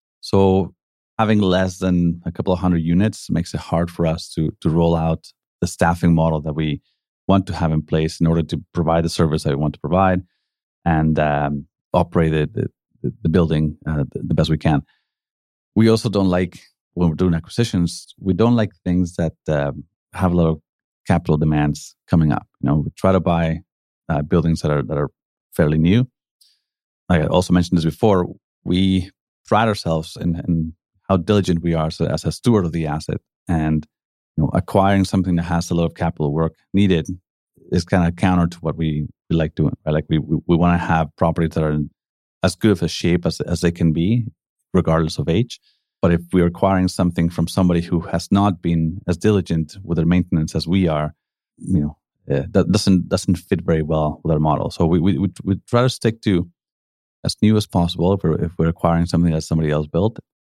So having less than a couple of hundred units makes it hard for us to to roll out the staffing model that we want to have in place in order to provide the service that we want to provide and um, operate it, the, the building uh, the, the best we can. We also don't like, when we're doing acquisitions, we don't like things that uh, have a lot of capital demands coming up. You know, we try to buy uh, buildings that are that are fairly new. Like I also mentioned this before, we pride ourselves in, in how diligent we are as a, as a steward of the asset, and you know, acquiring something that has a lot of capital work needed is kind of counter to what we, we like doing. Right? Like we we, we want to have properties that are in as good of a shape as as they can be, regardless of age. But if we're acquiring something from somebody who has not been as diligent with their maintenance as we are, you know, uh, that doesn't doesn't fit very well with our model. So we we we, we try to stick to as new as possible if we're, if we're acquiring something that somebody else built,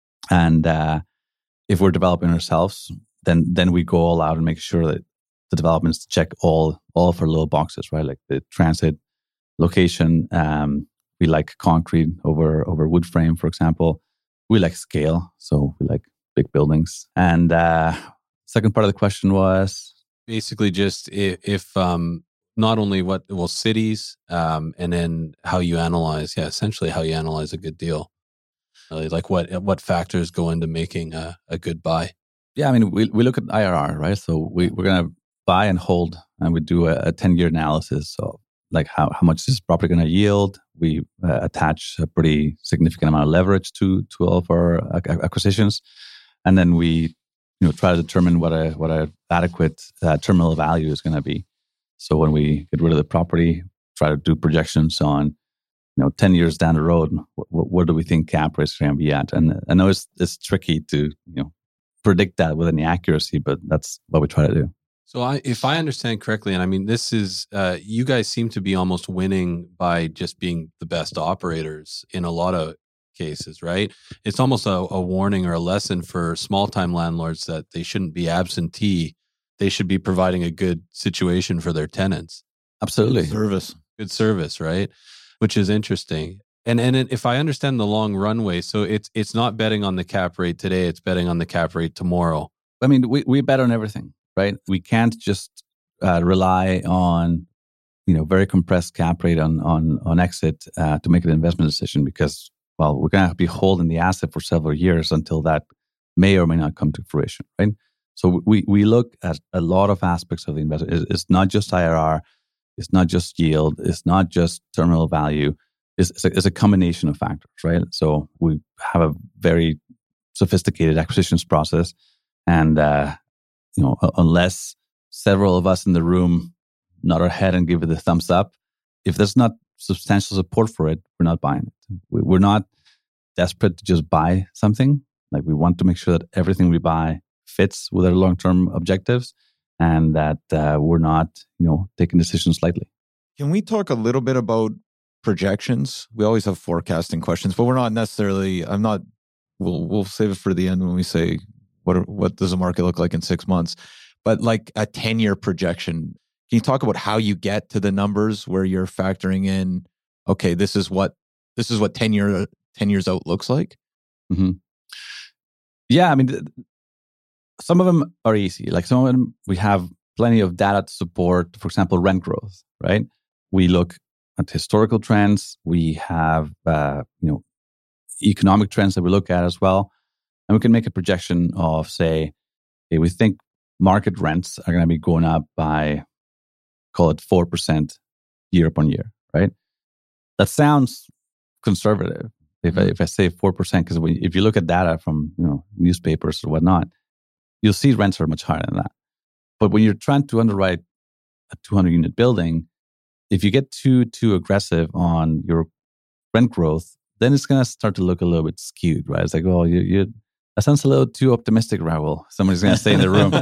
and uh, if we're developing ourselves, then then we go all out and make sure that the developments check all all of our little boxes, right? Like the transit, location. Um, we like concrete over over wood frame, for example. We like scale, so we like big buildings. And uh, second part of the question was basically just if, if um, not only what well cities, um, and then how you analyze, yeah, essentially how you analyze a good deal. Uh, like what what factors go into making a, a good buy? Yeah, I mean, we we look at I R R, right? So we we're gonna buy and hold, and we do a, a ten year analysis. So like how how much is this property gonna yield? We uh, attach a pretty significant amount of leverage to to all of our acquisitions, and then we you know try to determine what a what a adequate uh, terminal value is going to be. So when we get rid of the property, try to do projections on you know ten years down the road, what, what do we think cap rates are going to be at? And I know it's it's tricky to you know predict that with any accuracy, but that's what we try to do. So I, if I understand correctly, and I mean, this is, uh, you guys seem to be almost winning by just being the best operators in a lot of cases, right? It's almost a, a warning or a lesson for small time landlords that they shouldn't be absentee. They should be providing a good situation for their tenants. Absolutely. Good service. Good service, right? Which is interesting. And and if I understand the long runway, so it's it's not betting on the cap rate today, it's betting on the cap rate tomorrow. I mean, we, we bet on everything, right? We can't just uh, rely on, you know, very compressed cap rate on on on exit uh, to make an investment decision because, well, we're going to be holding the asset for several years until that may or may not come to fruition, right? So we we look at a lot of aspects of the investment. It's, it's not just I R R, it's not just yield, it's not just terminal value. It's, it's, a, it's a combination of factors, right? So we have a very sophisticated acquisitions process, and uh, you know, unless several of us in the room nod our head and give it the thumbs up, if there's not substantial support for it, we're not buying it. We're not desperate to just buy something. Like we want to make sure that everything we buy fits with our long-term objectives, and that uh, we're not, you know, taking decisions lightly. Can we talk a little bit about projections? We always have forecasting questions, but we're not necessarily. I'm not. We'll we'll save it for the end when we say what are, what does the market look like in six months. But like a ten year projection, can you talk about how you get to the numbers where you're factoring in? Okay, this is what this is what ten year ten years out looks like. Mm-hmm. Yeah, I mean, th- some of them are easy. Like some of them, we have plenty of data to support. For example, rent growth. Right? We look at historical trends. We have uh, you know economic trends that we look at as well, and we can make a projection of, say, okay, we think market rents are going to be going up by, call it four percent year upon year. Right? That sounds conservative. If I, if I say four percent, because if you look at data from you know newspapers or whatnot, you'll see rents are much higher than that. But when you're trying to underwrite a two hundred unit building, if you get too too aggressive on your rent growth, then it's going to start to look a little bit skewed, right? It's like, oh, you, you that sounds a little too optimistic, Raul. Somebody's going to stay in the room.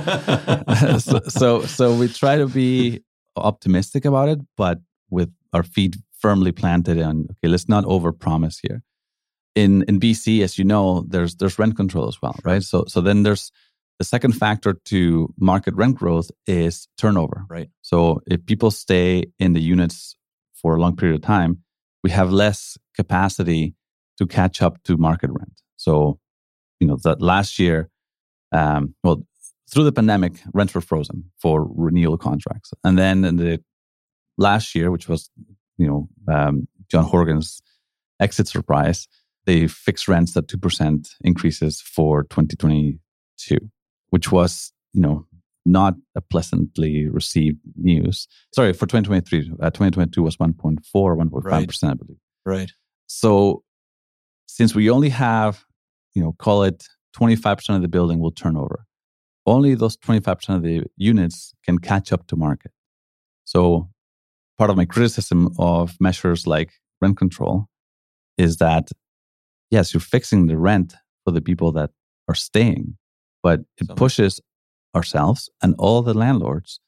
so, so so we try to be optimistic about it, but with our feet firmly planted on, okay, let's not overpromise here. In in B C, as you know, there's there's rent control as well, right? So so then there's the second factor to market rent growth is turnover. Right. So if people stay in the units for a long period of time, we have less capacity to catch up to market rent. So, you know, that last year, um, well, through the pandemic, rents were frozen for renewal contracts. And then in the last year, which was, you know, um, John Horgan's exit surprise, they fixed rents at two percent increases for twenty twenty-two, which was, you know, not a pleasantly received news. Sorry, for twenty twenty-three, uh, twenty twenty-two was one point four, one point five percent, right. I believe. Right. So since we only have, you know, call it twenty-five percent of the building will turn over, only those twenty-five percent of the units can catch up to market. So part of my criticism of measures like rent control is that, yes, you're fixing the rent for the people that are staying, but it Some. pushes ourselves and all the landlords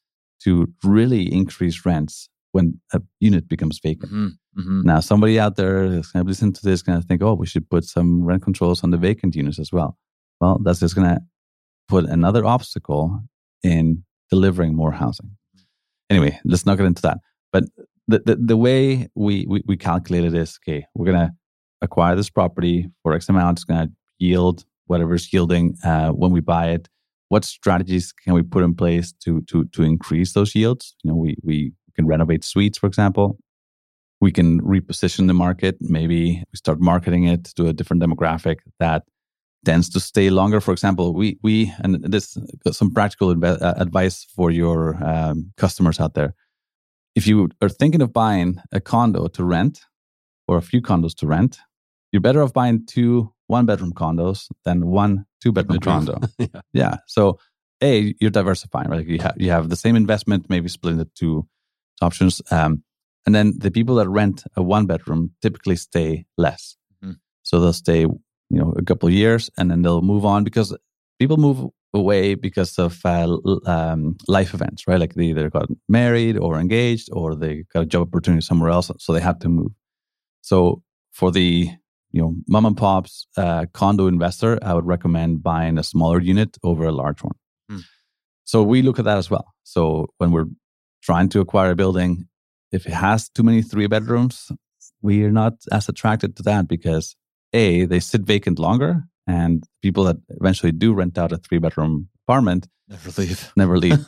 to really increase rents when a unit becomes vacant. Mm-hmm. Mm-hmm. Now, somebody out there is going to listen to this, going to think, oh, we should put some rent controls on the vacant units as well. Well, that's just going to put another obstacle in delivering more housing. Anyway, let's not get into that. But the the, the way we, we, we calculate it is, okay, we're going to acquire this property for X amount. It's going to yield whatever is yielding uh, when we buy it. What strategies can we put in place to to to increase those yields? You know, we we can renovate suites, for example. We can reposition the market. Maybe we start marketing it to a different demographic that tends to stay longer. For example, we we and this some practical adv- advice for your um, customers out there. If you are thinking of buying a condo to rent or a few condos to rent, you're better off buying two one-bedroom condos than one two-bedroom condo. yeah. Yeah. So, A, you're diversifying, right? You have you have the same investment, maybe split into two options. Um, and then the people that rent a one-bedroom typically stay less. Mm-hmm. So they'll stay, you know, a couple of years, and then they'll move on because people move away because of uh, um, life events, right? Like they either got married or engaged, or they got a job opportunity somewhere else, so they have to move. So for the you know, mom and pop's uh, condo investor, I would recommend buying a smaller unit over a large one. Hmm. So we look at that as well. So when we're trying to acquire a building, if it has too many three bedrooms, we are not as attracted to that because A, they sit vacant longer, and people that eventually do rent out a three bedroom apartment Never leave. never leave.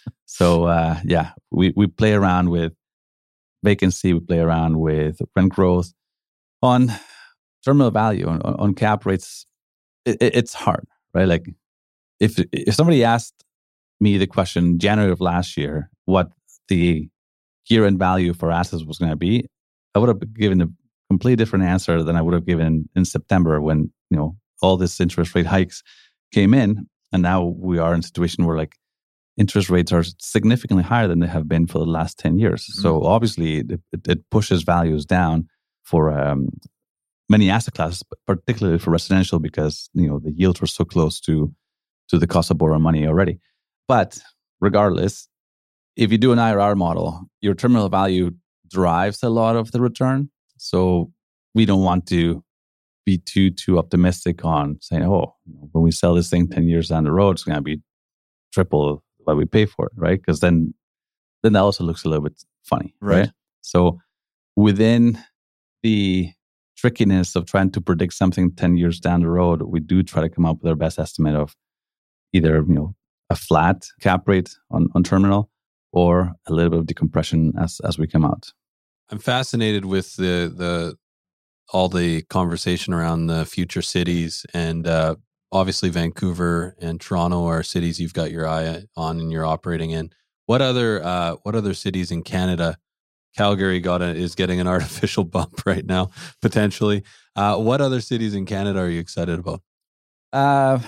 So uh, yeah, we, we play around with vacancy, we play around with rent growth. On terminal value, on, on cap rates, it, it, it's hard, right? Like if if somebody asked me the question January of last year, what the year-end value for assets was going to be, I would have given a completely different answer than I would have given in September when, you know, all this interest rate hikes came in. And now we are in a situation where like interest rates are significantly higher than they have been for the last ten years. Mm-hmm. So obviously it, it pushes values down for um, many asset classes, particularly for residential, because you know the yields were so close to to the cost of borrowing money already. But regardless, if you do an I R R model, your terminal value drives a lot of the return. So we don't want to be too too optimistic on saying, oh, when we sell this thing ten years down the road, it's going to be triple what we pay for it, right? Because then then that also looks a little bit funny, right? right? So within the trickiness of trying to predict something ten years down the road, we do try to come up with our best estimate of either, you know, a flat cap rate on, on terminal or a little bit of decompression as as we come out. I'm fascinated with the the all the conversation around the future cities, and uh, obviously Vancouver and Toronto are cities you've got your eye on and you're operating in. What other uh, what other cities in Canada? Calgary got a, is getting an artificial bump right now, potentially. Uh, what other cities in Canada are you excited about? Uh,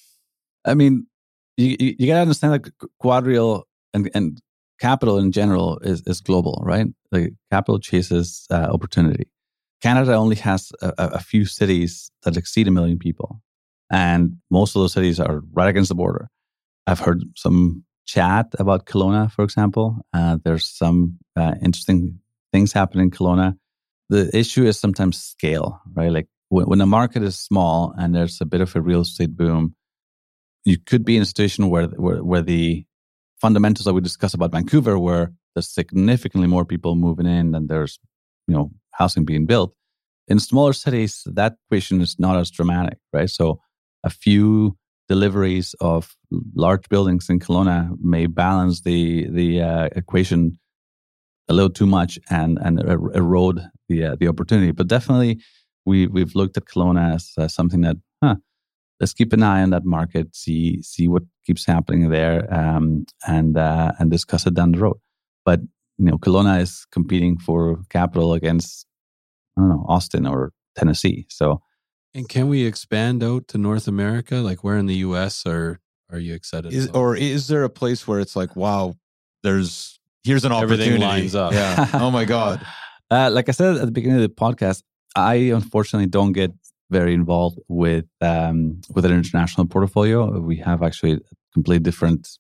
I mean, you, you, you got to understand that QuadReal and, and capital in general is, is global, right? Like capital chases uh, opportunity. Canada only has a, a few cities that exceed a million people. And most of those cities are right against the border. I've heard some chat about Kelowna, for example. Uh, there's some uh, interesting things happening in Kelowna. The issue is sometimes scale, right? Like when, when a market is small and there's a bit of a real estate boom, you could be in a situation where where, where the fundamentals that we discussed about Vancouver, where there's significantly more people moving in than there's, you know, housing being built. In smaller cities, that equation is not as dramatic, right? So a few deliveries of large buildings in Kelowna may balance the the uh, equation a little too much and and er- erode the uh, the opportunity. But definitely, we we've looked at Kelowna as uh, something that, huh, let's keep an eye on that market, see see what keeps happening there, um, and uh, and discuss it down the road. But you know, Kelowna is competing for capital against, I don't know, Austin or Tennessee. So. And can we expand out to North America? Like where in the U S are are you excited Is, about? or is there a place where it's like, wow, there's here's an opportunity. Everything lines up. Yeah. Oh my God. Uh, like I said at the beginning of the podcast, I unfortunately don't get very involved with um, with an international portfolio. We have actually a completely different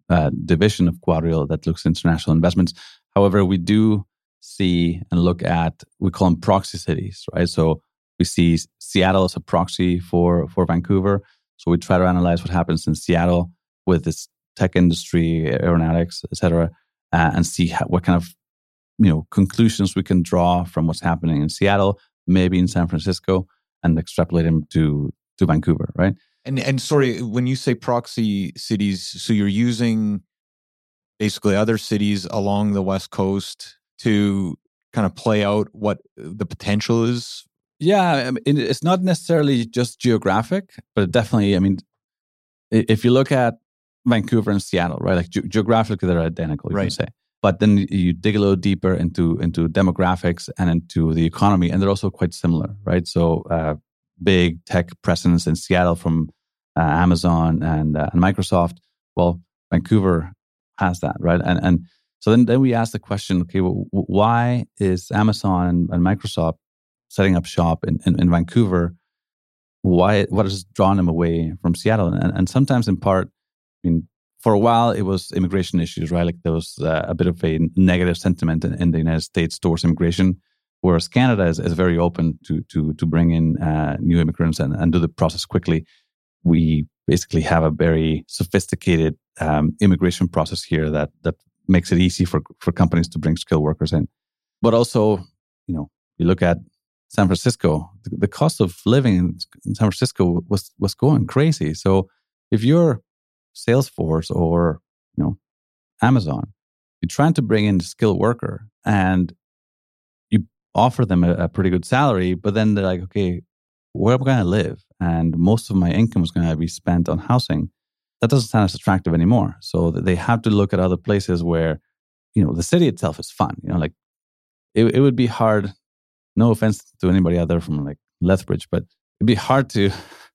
uh, division of QuadReal that looks at international investments. However, we do see and look at, we call them proxy cities, right? So we see Seattle as a proxy for, for Vancouver. So we try to analyze what happens in Seattle with its tech industry, aeronautics, et cetera, uh, and see how, what kind of you know conclusions we can draw from what's happening in Seattle, maybe in San Francisco, and extrapolate them to to Vancouver, right? And and sorry, when you say proxy cities, so you're using basically other cities along the West Coast to kind of play out what the potential is? Yeah, I mean, it's not necessarily just geographic, but definitely, I mean, if you look at Vancouver and Seattle, right, like ge- geographically they're identical, you right. can say. But then you dig a little deeper into into demographics and into the economy, and they're also quite similar, right? So uh, big tech presence in Seattle from uh, Amazon and, uh, and Microsoft. Well, Vancouver has that, right? And and so then, then we ask the question, okay, well, why is Amazon and, and Microsoft setting up shop in, in, in Vancouver? Why? What has drawn them away from Seattle? And, and sometimes in part, I mean, for a while, it was immigration issues, right? Like there was uh, a bit of a negative sentiment in, in the United States towards immigration, whereas Canada is, is very open to to to bring in uh, new immigrants and, and do the process quickly. We basically have a very sophisticated um, immigration process here that that makes it easy for for companies to bring skilled workers in. But also, you know, you look at San Francisco, the, the cost of living in, in San Francisco was was going crazy. So if you're Salesforce or you know Amazon, you're trying to bring in a skilled worker and you offer them a, a pretty good salary, but then they're like, okay, where am I going to live? And most of my income is going to be spent on housing. That doesn't sound as attractive anymore. So they have to look at other places where, you know, the city itself is fun. You know, like it, it would be hard. No offense to anybody out there from like Lethbridge, but it'd be hard to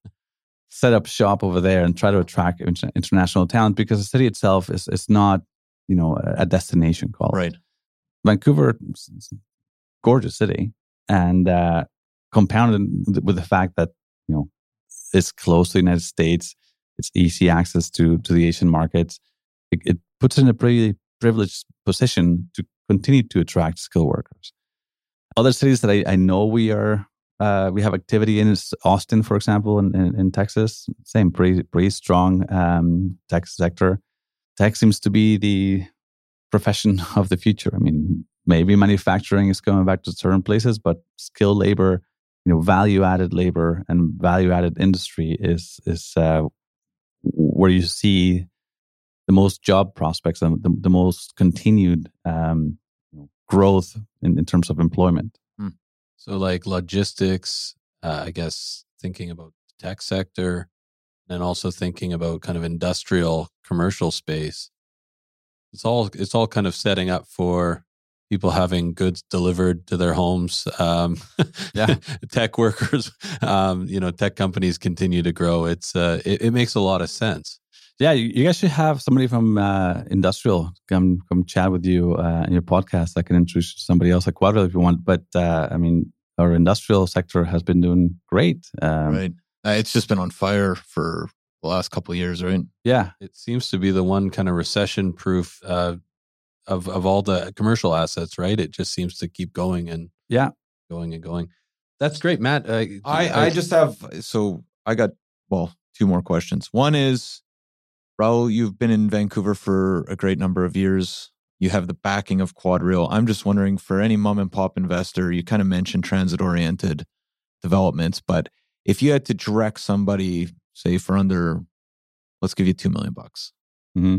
set up shop over there and try to attract inter- international talent because the city itself is is not, you know, a destination call. Right. Vancouver, is a gorgeous city, and uh, compounded with the fact that you know it's close to the United States, it's easy access to to the Asian markets. It, it puts it in a pretty privileged position to continue to attract skilled workers. Other cities that I, I know we are uh, we have activity in is Austin, for example, in, in, in Texas. Same pretty pretty strong um, tech sector. Tech seems to be the profession of the future. I mean, maybe manufacturing is coming back to certain places, but skilled labor, you know, value added labor and value added industry is is uh, where you see the most job prospects and the, the most continued um, growth in, in terms of employment. Hmm. So like logistics, uh, I guess thinking about the tech sector and also thinking about kind of industrial commercial space. It's all it's all kind of setting up for people having goods delivered to their homes. Um, yeah, tech workers, um, you know, tech companies continue to grow. It's uh, it, it makes a lot of sense. Yeah, you, you guys should have somebody from uh, industrial come come chat with you uh, in your podcast. I can introduce somebody else at QuadReal if you want. But uh, I mean, our industrial sector has been doing great. Um, right. Uh, it's just been on fire for the last couple of years, right? Yeah. It seems to be the one kind of recession-proof uh, of of all the commercial assets, right? It just seems to keep going and yeah, going and going. That's great, Matt. Uh, I, I, I just have, so I got, well, two more questions. One is, Raul, you've been in Vancouver for a great number of years. You have the backing of QuadReal. I'm just wondering, for any mom and pop investor, you kind of mentioned transit-oriented developments, but if you had to direct somebody, say for under, let's give you two million bucks. Mm-hmm.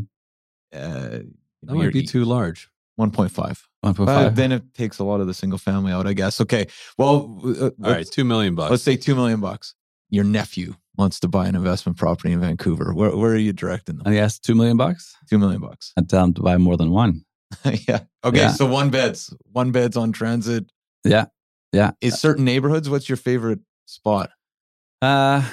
Uh, that might be too large. one point five. one point But five. then it takes a lot of the single family out, I guess. Okay. Well, uh, all right, two million bucks. Let's say two million bucks. Your nephew wants to buy an investment property in Vancouver. Where where are you directing them? And he has two million bucks. Two million bucks. I'd tell him to buy more than one. yeah. Okay. Yeah. So one beds, one beds on transit. Yeah. Yeah. Is certain neighborhoods? What's your favorite spot? Uh,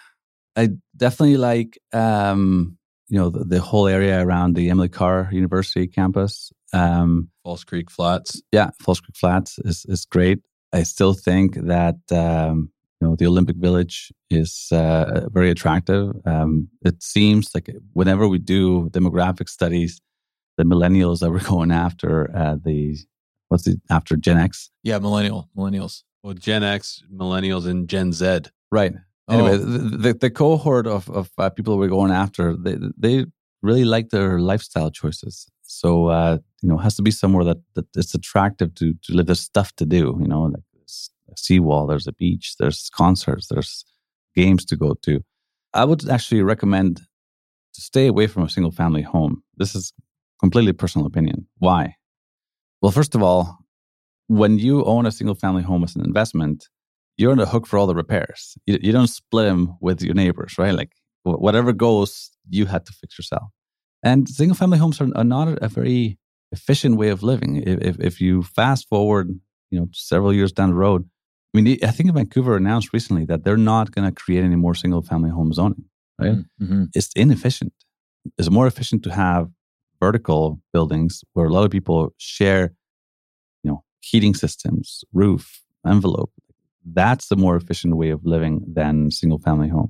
I definitely like um, you know the, the whole area around the Emily Carr University campus. Um, False Creek Flats. Yeah, False Creek Flats is is great. I still think that um, You know, the Olympic Village is uh, very attractive. Um, it seems like whenever we do demographic studies, the millennials that we're going after, uh, the what's the after Gen X? Yeah, millennial, millennials. Well, Gen X, millennials, and Gen Z. Right. Anyway, Oh. the, the the cohort of of uh, people we're going after, they they really like their lifestyle choices. So uh, you know, it has to be somewhere that, that it's attractive to to live. There's stuff to do. You know, like there's a seawall, there's a beach, there's concerts, there's games to go to. I would actually recommend to stay away from a single family home. This is completely personal opinion. Why? Well, first of all, when you own a single family home as an investment, you're on the hook for all the repairs. You, you don't split them with your neighbors, right? Like wh- whatever goes, you had to fix yourself. And single family homes are, are not a very efficient way of living. If, if if you fast forward, you know, several years down the road, I mean, I think Vancouver announced recently that they're not going to create any more single family home zoning, right? Mm-hmm. It's inefficient. It's more efficient to have vertical buildings where a lot of people share, you know, heating systems, roof, envelope. That's the more efficient way of living than single family home.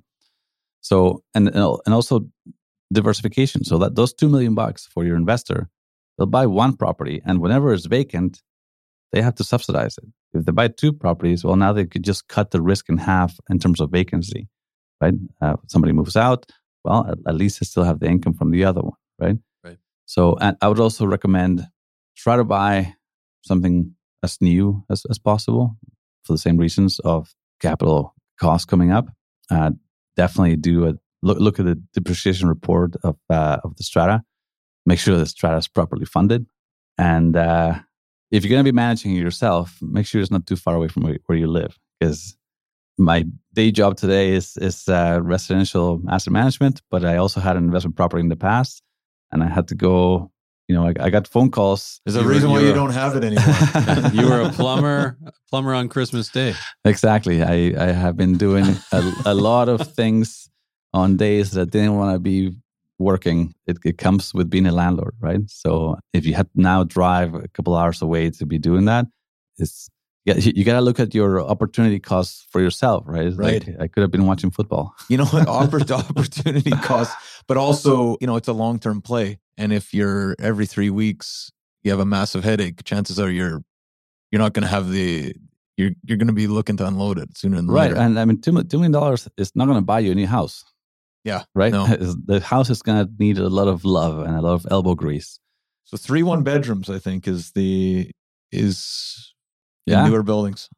So, and and also diversification. So that those two million bucks for your investor, they'll buy one property, and whenever it's vacant, they have to subsidize it. If they buy two properties, well, now they could just cut the risk in half in terms of vacancy, right? Uh, somebody moves out, well, at, at least they still have the income from the other one, right? Right. So, and I would also recommend try to buy something as new as, as possible for the same reasons of capital costs coming up. Uh, definitely do a look, look at the depreciation report of uh, of the strata. Make sure the strata is properly funded. And uh, if you're going to be managing it yourself, make sure it's not too far away from where, where you live. Because my day job today is is uh, residential asset management, but I also had an investment property in the past, and I had to go. You know, I, I got phone calls. There's a You reason were- why you you were- don't have it anymore. You were a plumber, a plumber on Christmas Day. Exactly. I, I have been doing a, a lot of things on days that I didn't want to be working. It, it comes with being a landlord, right? So if you have to now drive a couple hours away to be doing that, it's you, you got to look at your opportunity costs for yourself, right? It's Right. Like, I could have been watching football. You know what? Oppor- opportunity cost, but also, you know, it's a long-term play. And if you're every three weeks, you have a massive headache, chances are you're, you're not going to have the, you're, you're going to be looking to unload it sooner than Right. later. And I mean, two, two million dollars is not going to buy you a new house. Yeah. Right. No. The house is going to need a lot of love and a lot of elbow grease. So three one bedrooms, I think, is the, is in Yeah. newer buildings.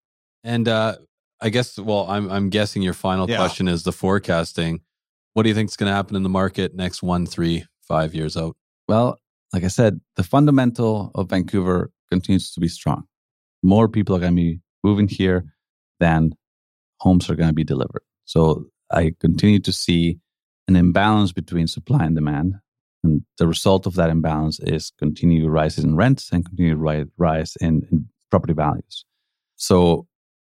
And uh, I guess, well, I'm I'm guessing your final Yeah. question is the forecasting. What do you think is going to happen in the market next one, three, five years out? Well, like I said, the fundamental of Vancouver continues to be strong. More people are going to be moving here than homes are going to be delivered. So I continue to see an imbalance between supply and demand. And the result of that imbalance is continued rises in rents and continued ri- rise in, in property values. So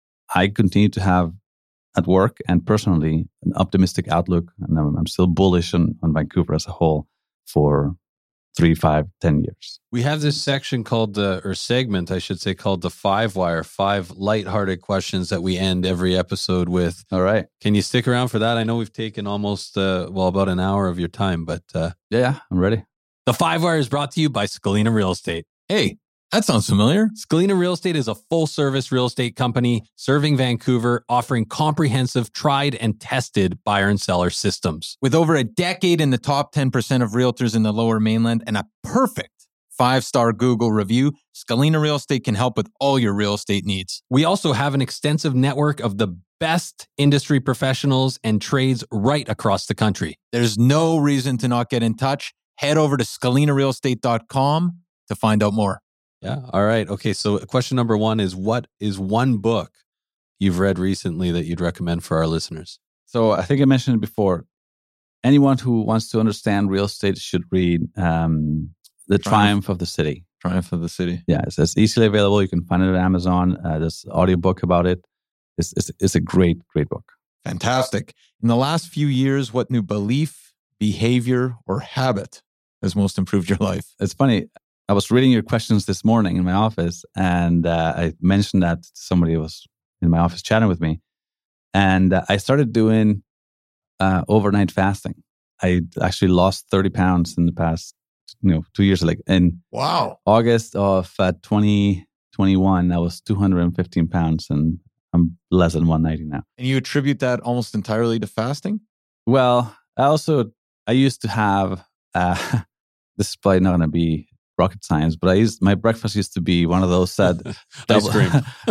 I continue to have at work and personally an optimistic outlook. And I'm, I'm still bullish on, on Vancouver as a whole for three, five, ten years. We have this section called the, or segment, I should say, called the Five Wire, five lighthearted questions that we end every episode with. All right. Can you stick around for that? I know we've taken almost, uh, well, about an hour of your time, but uh, Yeah, yeah, I'm ready. the Five Wire is brought to you by Scalina Real Estate. Hey, that sounds familiar. Scalina Real Estate is a full-service real estate company serving Vancouver, offering comprehensive, tried and tested buyer and seller systems. With over a decade in the top ten percent of realtors in the Lower Mainland and a perfect five-star Google review, Scalina Real Estate can help with all your real estate needs. We also have an extensive network of the best industry professionals and trades right across the country. There's no reason to not get in touch. Head over to scalina real estate dot com to find out more. Yeah. All right. Okay. So question number one is, what is one book you've read recently that you'd recommend for our listeners? So I think I mentioned it before. Anyone who wants to understand real estate should read um, The Triumph. Triumph of the City. Triumph of the City. Yeah, it's, it's easily available. You can find it on Amazon. Uh, there's an audiobook about it. It's, it's, it's a great, great book. Fantastic. In the last few years, what new belief, behavior, or habit has most improved your life? It's funny. I was reading your questions this morning in my office, and uh, I mentioned that to somebody who was in my office chatting with me. And uh, I started doing uh, overnight fasting. I actually lost thirty pounds in the past, you know, two years. Like in Wow. August of uh, twenty twenty-one, I was two hundred fifteen pounds, and I'm less than one ninety now. And you attribute that almost entirely to fasting? Well, I also, I used to have, uh, this is probably not going to be rocket science, but I used, my breakfast used to be one of those uh, Ice cream.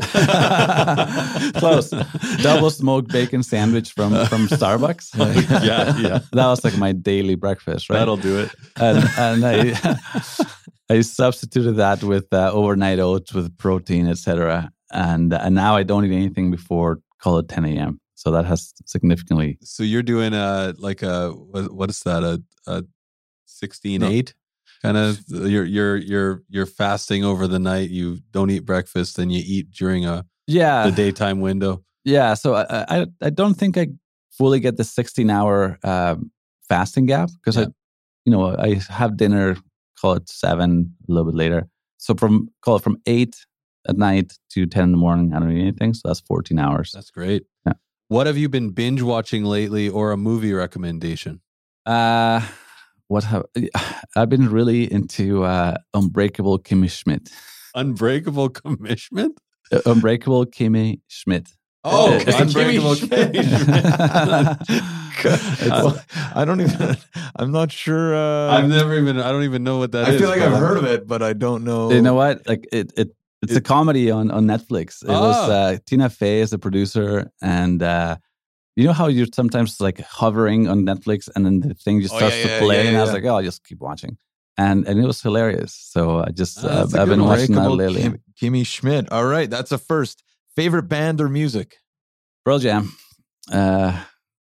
Close. Double smoked bacon sandwich from, from Starbucks. yeah, yeah. That was like my daily breakfast, right? That'll do it. And, and I, I substituted that with uh, overnight oats with protein, et cetera. And, and now I don't eat anything before, call it ten a.m. So that has significantly. So you're doing a like a what, what is that a, a sixteen eight kind of you're you're you're you're fasting over the night. You don't eat breakfast, then you eat during a Yeah. the daytime window. Yeah. So I I, I don't think I fully get the sixteen hour um, fasting gap because Yeah. I, you know, I have dinner, call it seven, a little bit later. So from call it from eight at night to ten in the morning, I don't eat anything. So that's fourteen hours. That's great. Yeah. What have you been binge watching lately, or a movie recommendation? Uh, what have I've been really into uh, Unbreakable Kimmy Schmidt. Unbreakable Commitment. Uh, Unbreakable Kimmy Schmidt. Oh, It's a Unbreakable Kimmy Kimmy Well, I don't even, I'm not sure. Uh, I've never even. I don't even know what that I is. feel like but I've I'm- heard of it, but I don't know. You know what? Like it, it it's It- a comedy on, on Netflix. It was Ah. uh, Tina Fey is the producer, and uh, you know how you're sometimes like hovering on Netflix, and then the thing just Oh, starts yeah, to yeah, play, yeah, and I was yeah. like, oh, I'll just keep watching, and and it was hilarious. So I just Ah, uh, that's a I've good been one. watching that Unbreakable lately. Kim, Kimmy Schmidt. All right, that's a first. Favorite band or music? Pearl Jam. Uh,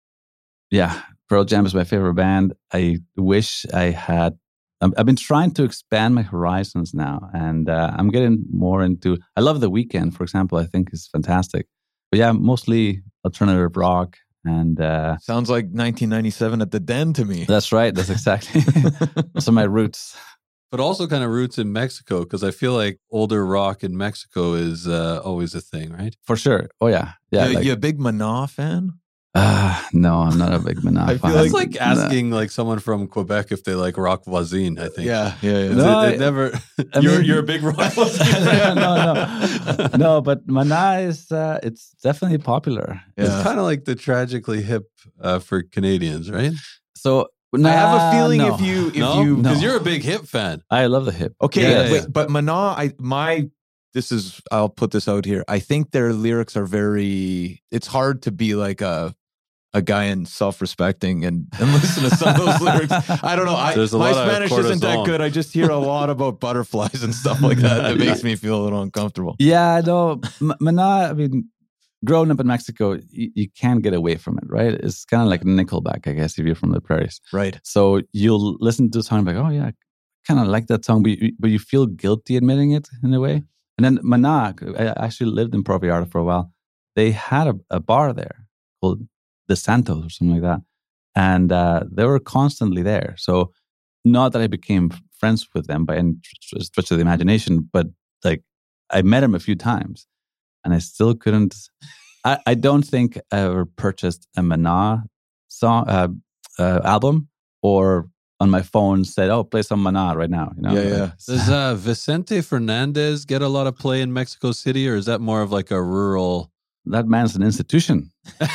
yeah, Pearl Jam is my favorite band. I wish I had. I'm- I've been trying to expand my horizons now, and uh, I'm getting more into. I love The Weeknd, for example. I think is fantastic. But yeah, mostly alternative rock, and uh, Sounds like nineteen ninety-seven at the Den to me. that's right. That's exactly those are my roots. But also kind of roots in Mexico, because I feel like older rock in Mexico is uh, always a thing, right? For sure. Oh yeah, yeah. you, like, you a big Maná fan? uh, no, I'm not a big Maná I fan. feel That's like No. asking like someone from Quebec if they like rock voisine. I think. Yeah, yeah, yeah. It's- No, it, it I- never. I you're mean- you're a big rock voisine fan. no, no, no. But Maná is uh, it's definitely popular. Yeah. It's kind of like the tragically hip uh, for Canadians, right? So I have a nah, feeling no. if you if no, you because No. you're a big hip fan. I love the hip. okay, Yeah, yeah, wait, yeah. but Maná, I my this is I'll put this out here. I think their lyrics are very. It's hard to be like a a guy in self-respecting and, and listen to some of those lyrics. I don't know. I, There's a my lot of Spanish isn't that cortisone. good. I just hear a lot about butterflies and stuff like that. It makes me feel a little uncomfortable. Yeah, no, M- Maná. I mean, growing up in Mexico, you, you can't get away from it, right? It's kind of like Nickelback, I guess, if you're from the prairies. Right. So you'll listen to a song like, oh yeah, I kind of like that song, but you, but you feel guilty admitting it in a way. And then Maná, I actually lived in Puerto Vallarta for a while. They had a, a bar there called the Santos or something like that, and uh, they were constantly there. So not that I became friends with them by any tr- stretch of the imagination, but like I met him a few times, and I still couldn't. I, I don't think I ever purchased a Maná song uh, uh, album or on my phone said, "Oh, play some Maná right now." You know, Yeah, yeah. Does uh, Vicente Fernandez get a lot of play in Mexico City, or is that more of like a rural? That man's an institution.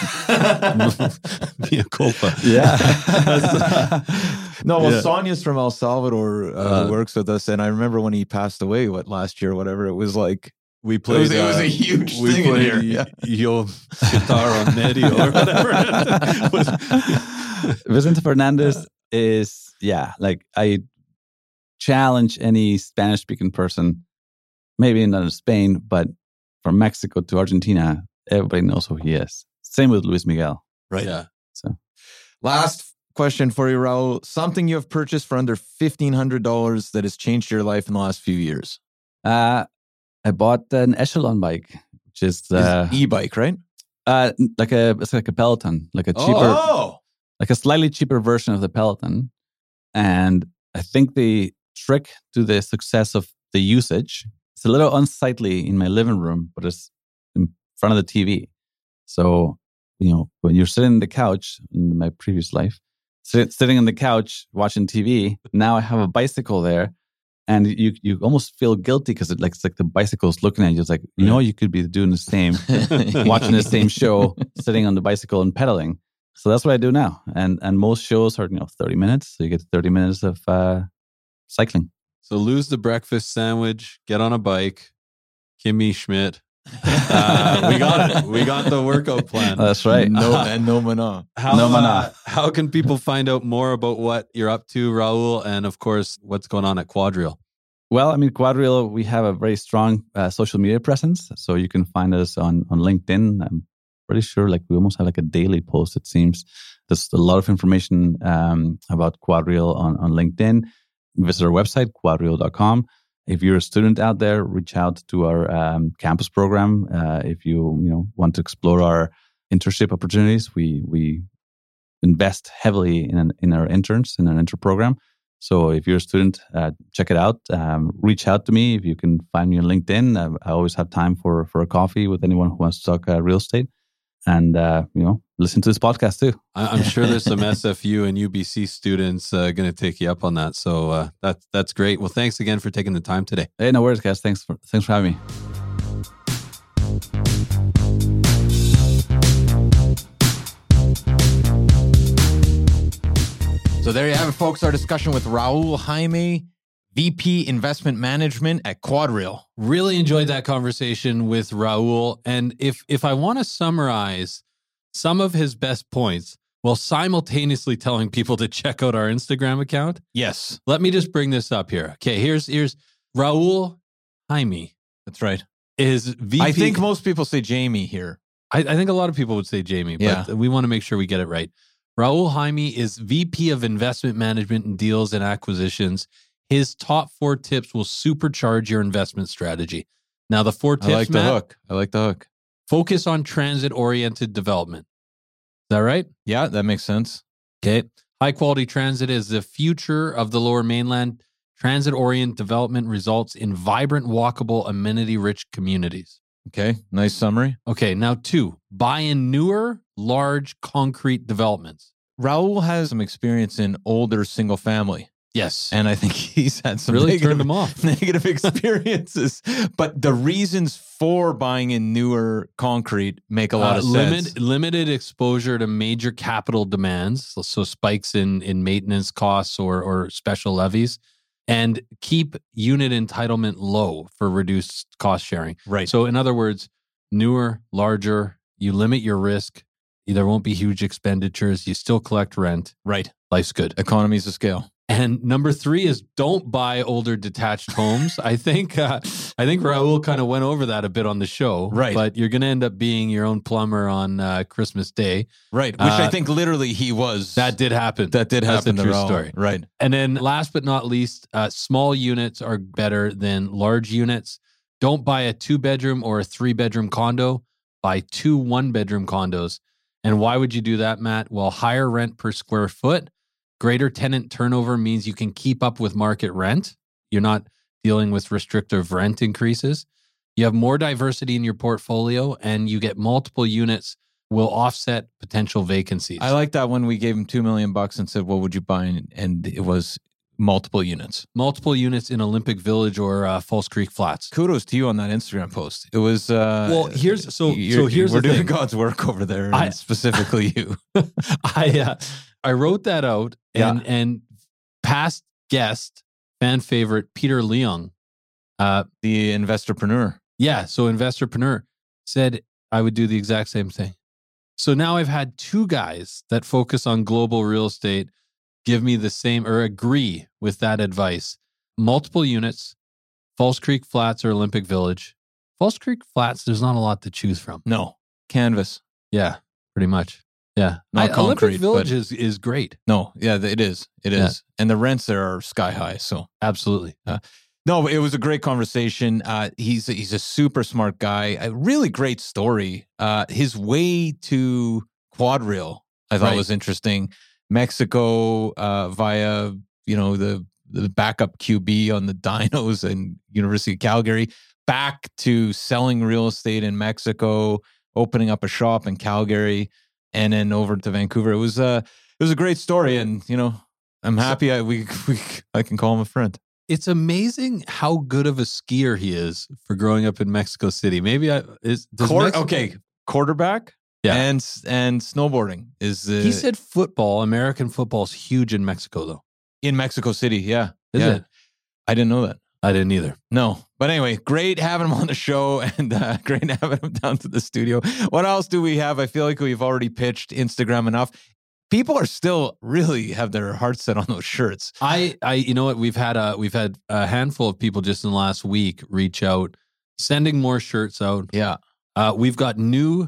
Mea culpa. Yeah. No, well, Yeah. Sonia's from El Salvador, uh, Uh, who works with us, and I remember when he passed away, what last year, whatever. It was like We it played. was, it was uh, a huge we thing in played here. Yeah. Yo guitar on medio or whatever. Vicente Fernandez is, yeah, like I challenge any Spanish speaking person, maybe not in Spain, but from Mexico to Argentina, everybody knows who he is. Same with Luis Miguel. Right. Yeah. Last question for you, Raul. Something you have purchased for under fifteen hundred dollars that has changed your life in the last few years. Uh, I bought an Echelon bike, which is uh, Is e-bike, right? uh, like a it's like a Peloton, like a cheaper, Oh, like a slightly cheaper version of the Peloton. And I think the trick to the success of the usage, it's a little unsightly in my living room, but it's in front of the T V. So you know, when you're sitting on the couch in my previous life, sit, sitting on the couch watching T V, now I have a bicycle there. And you you almost feel guilty because it like it's like the bicycle's looking at you. It's like, you know, you could be doing the same, watching the same show, sitting on the bicycle and pedaling. So that's what I do now. And and most shows are, you know, thirty minutes. So you get thirty minutes of uh, cycling. So lose the breakfast sandwich, get on a bike, Kimmy Schmidt. Uh, we got it. We got the workout plan. That's right. No, and no mana. How, No mana. uh, how can people find out more about what you're up to, Raul, and of course, what's going on at Quadreel? Well, I mean, Quadreel, we have a very strong uh, social media presence. So you can find us on, on LinkedIn. I'm pretty sure like we almost have like a daily post, it seems. There's a lot of information um, about Quadreel on, on LinkedIn. Visit our website, quadreel dot com. If you're a student out there, reach out to our um, campus program. Uh, if you you know want to explore our internship opportunities, we we invest heavily in an, in our interns in an intern program. So if you're a student, uh, check it out. Um, reach out to me if you can find me on LinkedIn. I, I always have time for for a coffee with anyone who wants to talk uh, real estate, and uh, you know listen to this podcast too. I- I'm sure there's some S F U and U B C students uh, going to take you up on that. So uh, that's that's great. Well, thanks again for taking the time today. Hey, no worries, guys. Thanks for thanks for having me. So there you have it, folks. Our discussion with Raul Jaime, V P Investment Management at Quadreel. Really enjoyed that conversation with Raul. And if if I want to summarize some of his best points while simultaneously telling people to check out our Instagram account, Yes, let me just bring this up here. Okay, here's here's Raul Jaime that's right. is V P. I think most people say Jamie here. I, I think a lot of people would say Jamie, but Yeah. we want to make sure we get it right. Raul Jaime is V P of Investment Management and Deals and Acquisitions. His top four tips will supercharge your investment strategy. Now, the four tips, I like the Matt, hook. I like the hook. focus on transit-oriented development. Is that right? Yeah, that makes sense. Okay. High-quality transit is the future of the Lower Mainland. Transit-oriented development results in vibrant, walkable, amenity-rich communities. Okay, nice summary. Okay, now two, buy in newer, large, concrete developments. Raul has some experience in older single family, Yes. and I think he's had some Really negative, turned him off. negative experiences. But the reasons for buying in newer concrete make a lot Uh, of limit, sense. limited exposure to major capital demands, so, so spikes in, in maintenance costs or, or special levies, and keep unit entitlement low for reduced cost sharing. Right. So in other words, newer, larger, you limit your risk. There won't be huge expenditures. You still collect rent. Right. Life's good. Economies of scale. And number three is don't buy older detached homes. I think uh, I think Raul kind of went over that a bit on the show. Right. But you're going to end up being your own plumber on uh, Christmas Day. Right. Which I Uh, think literally he was. That did happen. that did That's happen a to true Raul. story. Right. And then last but not least, uh, small units are better than large units. Don't buy a two bedroom or a three bedroom condo. Buy two one bedroom condos. And why would you do that, Matt? Well, higher rent per square foot. Greater tenant turnover means you can keep up with market rent. You're not dealing with restrictive rent increases. You have more diversity in your portfolio, and you get multiple units will offset potential vacancies. I like that when we gave him two million bucks and said, "What would you buy?" And, and it was multiple units. multiple units in Olympic Village or uh, False Creek Flats. Kudos to you on that Instagram post. It was uh, Well, here's- so- you're- so here's we're the doing thing. God's work over there, and I- specifically you. I uh, I wrote that out, and Yeah. and past guest, fan favorite Peter Leung, uh, The investorpreneur. yeah, so investorpreneur said I would do the exact same thing. So now I've had two guys that focus on global real estate give me the same or agree with that advice. Multiple units, False Creek Flats or Olympic Village. False Creek Flats, there's not a lot to choose from. No, canvas. Yeah, pretty much. Yeah. Not I- concrete, Olympic Village but- is, is great. No, yeah, it is. It Yeah. is. And the rents there are sky high. So Absolutely. no, it was a great conversation. Uh, he's he's a super smart guy. A really great story. Uh, his way to Quadreel, I thought Right. was interesting. Mexico uh, via you know the the backup Q B on the Dinos and University of Calgary, back to selling real estate in Mexico, opening up a shop in Calgary. and then over to Vancouver. It was uh, it was a great story, and you know, I'm happy I we, we I can call him a friend. It's amazing how good of a skier he is for growing up in Mexico City. Maybe I is does Quar- Mexico- okay, quarterback, Yeah. and and snowboarding is uh, He said football, American football is huge in Mexico, though. in Mexico City. Yeah, Is yeah. it? I didn't know that. I didn't either. No, but anyway, great having him on the show, and uh, great having him down to the studio. What else do we have? I feel like we've already pitched Instagram enough. People are still really have their hearts set on those shirts. I, I, you know what? We've had a we've had a handful of people just in the last week reach out, sending more shirts out. Yeah, Uh, we've got new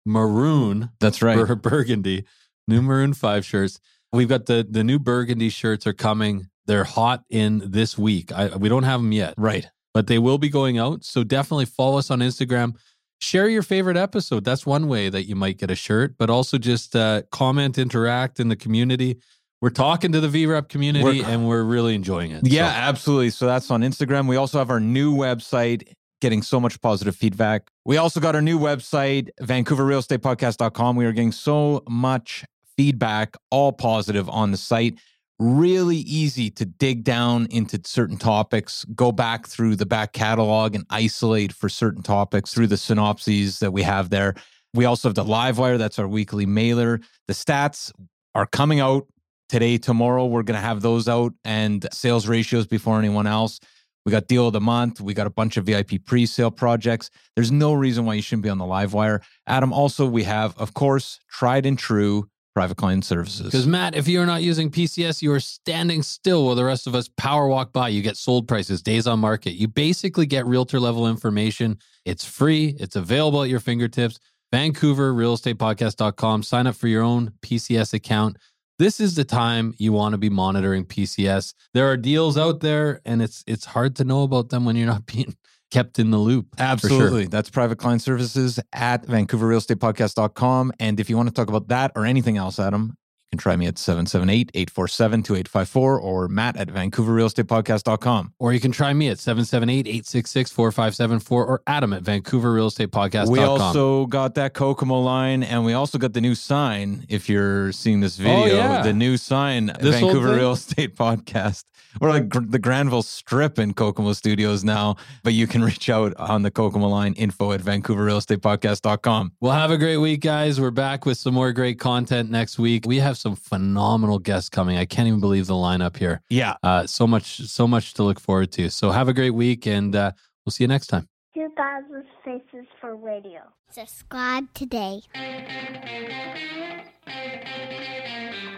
maroon that's right. bur- burgundy, new maroon five shirts. We've got the the new burgundy shirts are coming. They're hot in this week. I, we don't have them yet, Right. but they will be going out. So definitely follow us on Instagram. Share your favorite episode. That's one way that you might get a shirt, but also just uh, comment, interact in the community. We're talking to the V REP community We're- and we're really enjoying it. Yeah, So, absolutely. So that's on Instagram. We also have our new website, getting so much positive feedback. We also got our new website, vancouver real estate podcast dot com. We are getting so much feedback, all positive on the site. Really easy to dig down into certain topics, go back through the back catalog and isolate for certain topics through the synopses that we have there. We also have the Livewire. That's our weekly mailer. The stats are coming out today, tomorrow. We're going to have those out, and sales ratios before anyone else. We got deal of the month. We got a bunch of V I P pre-sale projects. There's no reason why you shouldn't be on the Livewire. Adam, also we have, of course, tried and true private client services. because Matt, if you're not using P C S, you are standing still while the rest of us power walk by. You get sold prices, days on market. You basically get realtor level information. It's free. It's available at your fingertips. vancouver real estate podcast dot com. Sign up for your own P C S account. This is the time you want to be monitoring P C S. There are deals out there, and it's it's hard to know about them when you're not being kept in the loop. for sure. Absolutely. That's private client services at vancouver real estate podcast dot com. And if you want to talk about that or anything else, Adam, you can try me at seven seven eight, eight four seven, two eight five four or Matt at vancouver real estate podcast dot com. Or you can try me at seven seven eight, eight six six, four five seven four or Adam at vancouver real estate podcast dot com. We also got that Kokomo line, and we also got the new sign. If you're seeing this video, yeah. the new sign, This whole Vancouver thing? Real Estate Podcast. We're like gr- the Granville Strip in Kokomo Studios now, but you can reach out on the Kokomo line, info at vancouver real estate podcast dot com. Well, have a great week, guys. We're back with some more great content next week. We have some phenomenal guests coming. I can't even believe the lineup here. Yeah. Uh, so much, so much to look forward to. So have a great week, and uh, we'll see you next time. two thousand Faces for Radio. Subscribe today.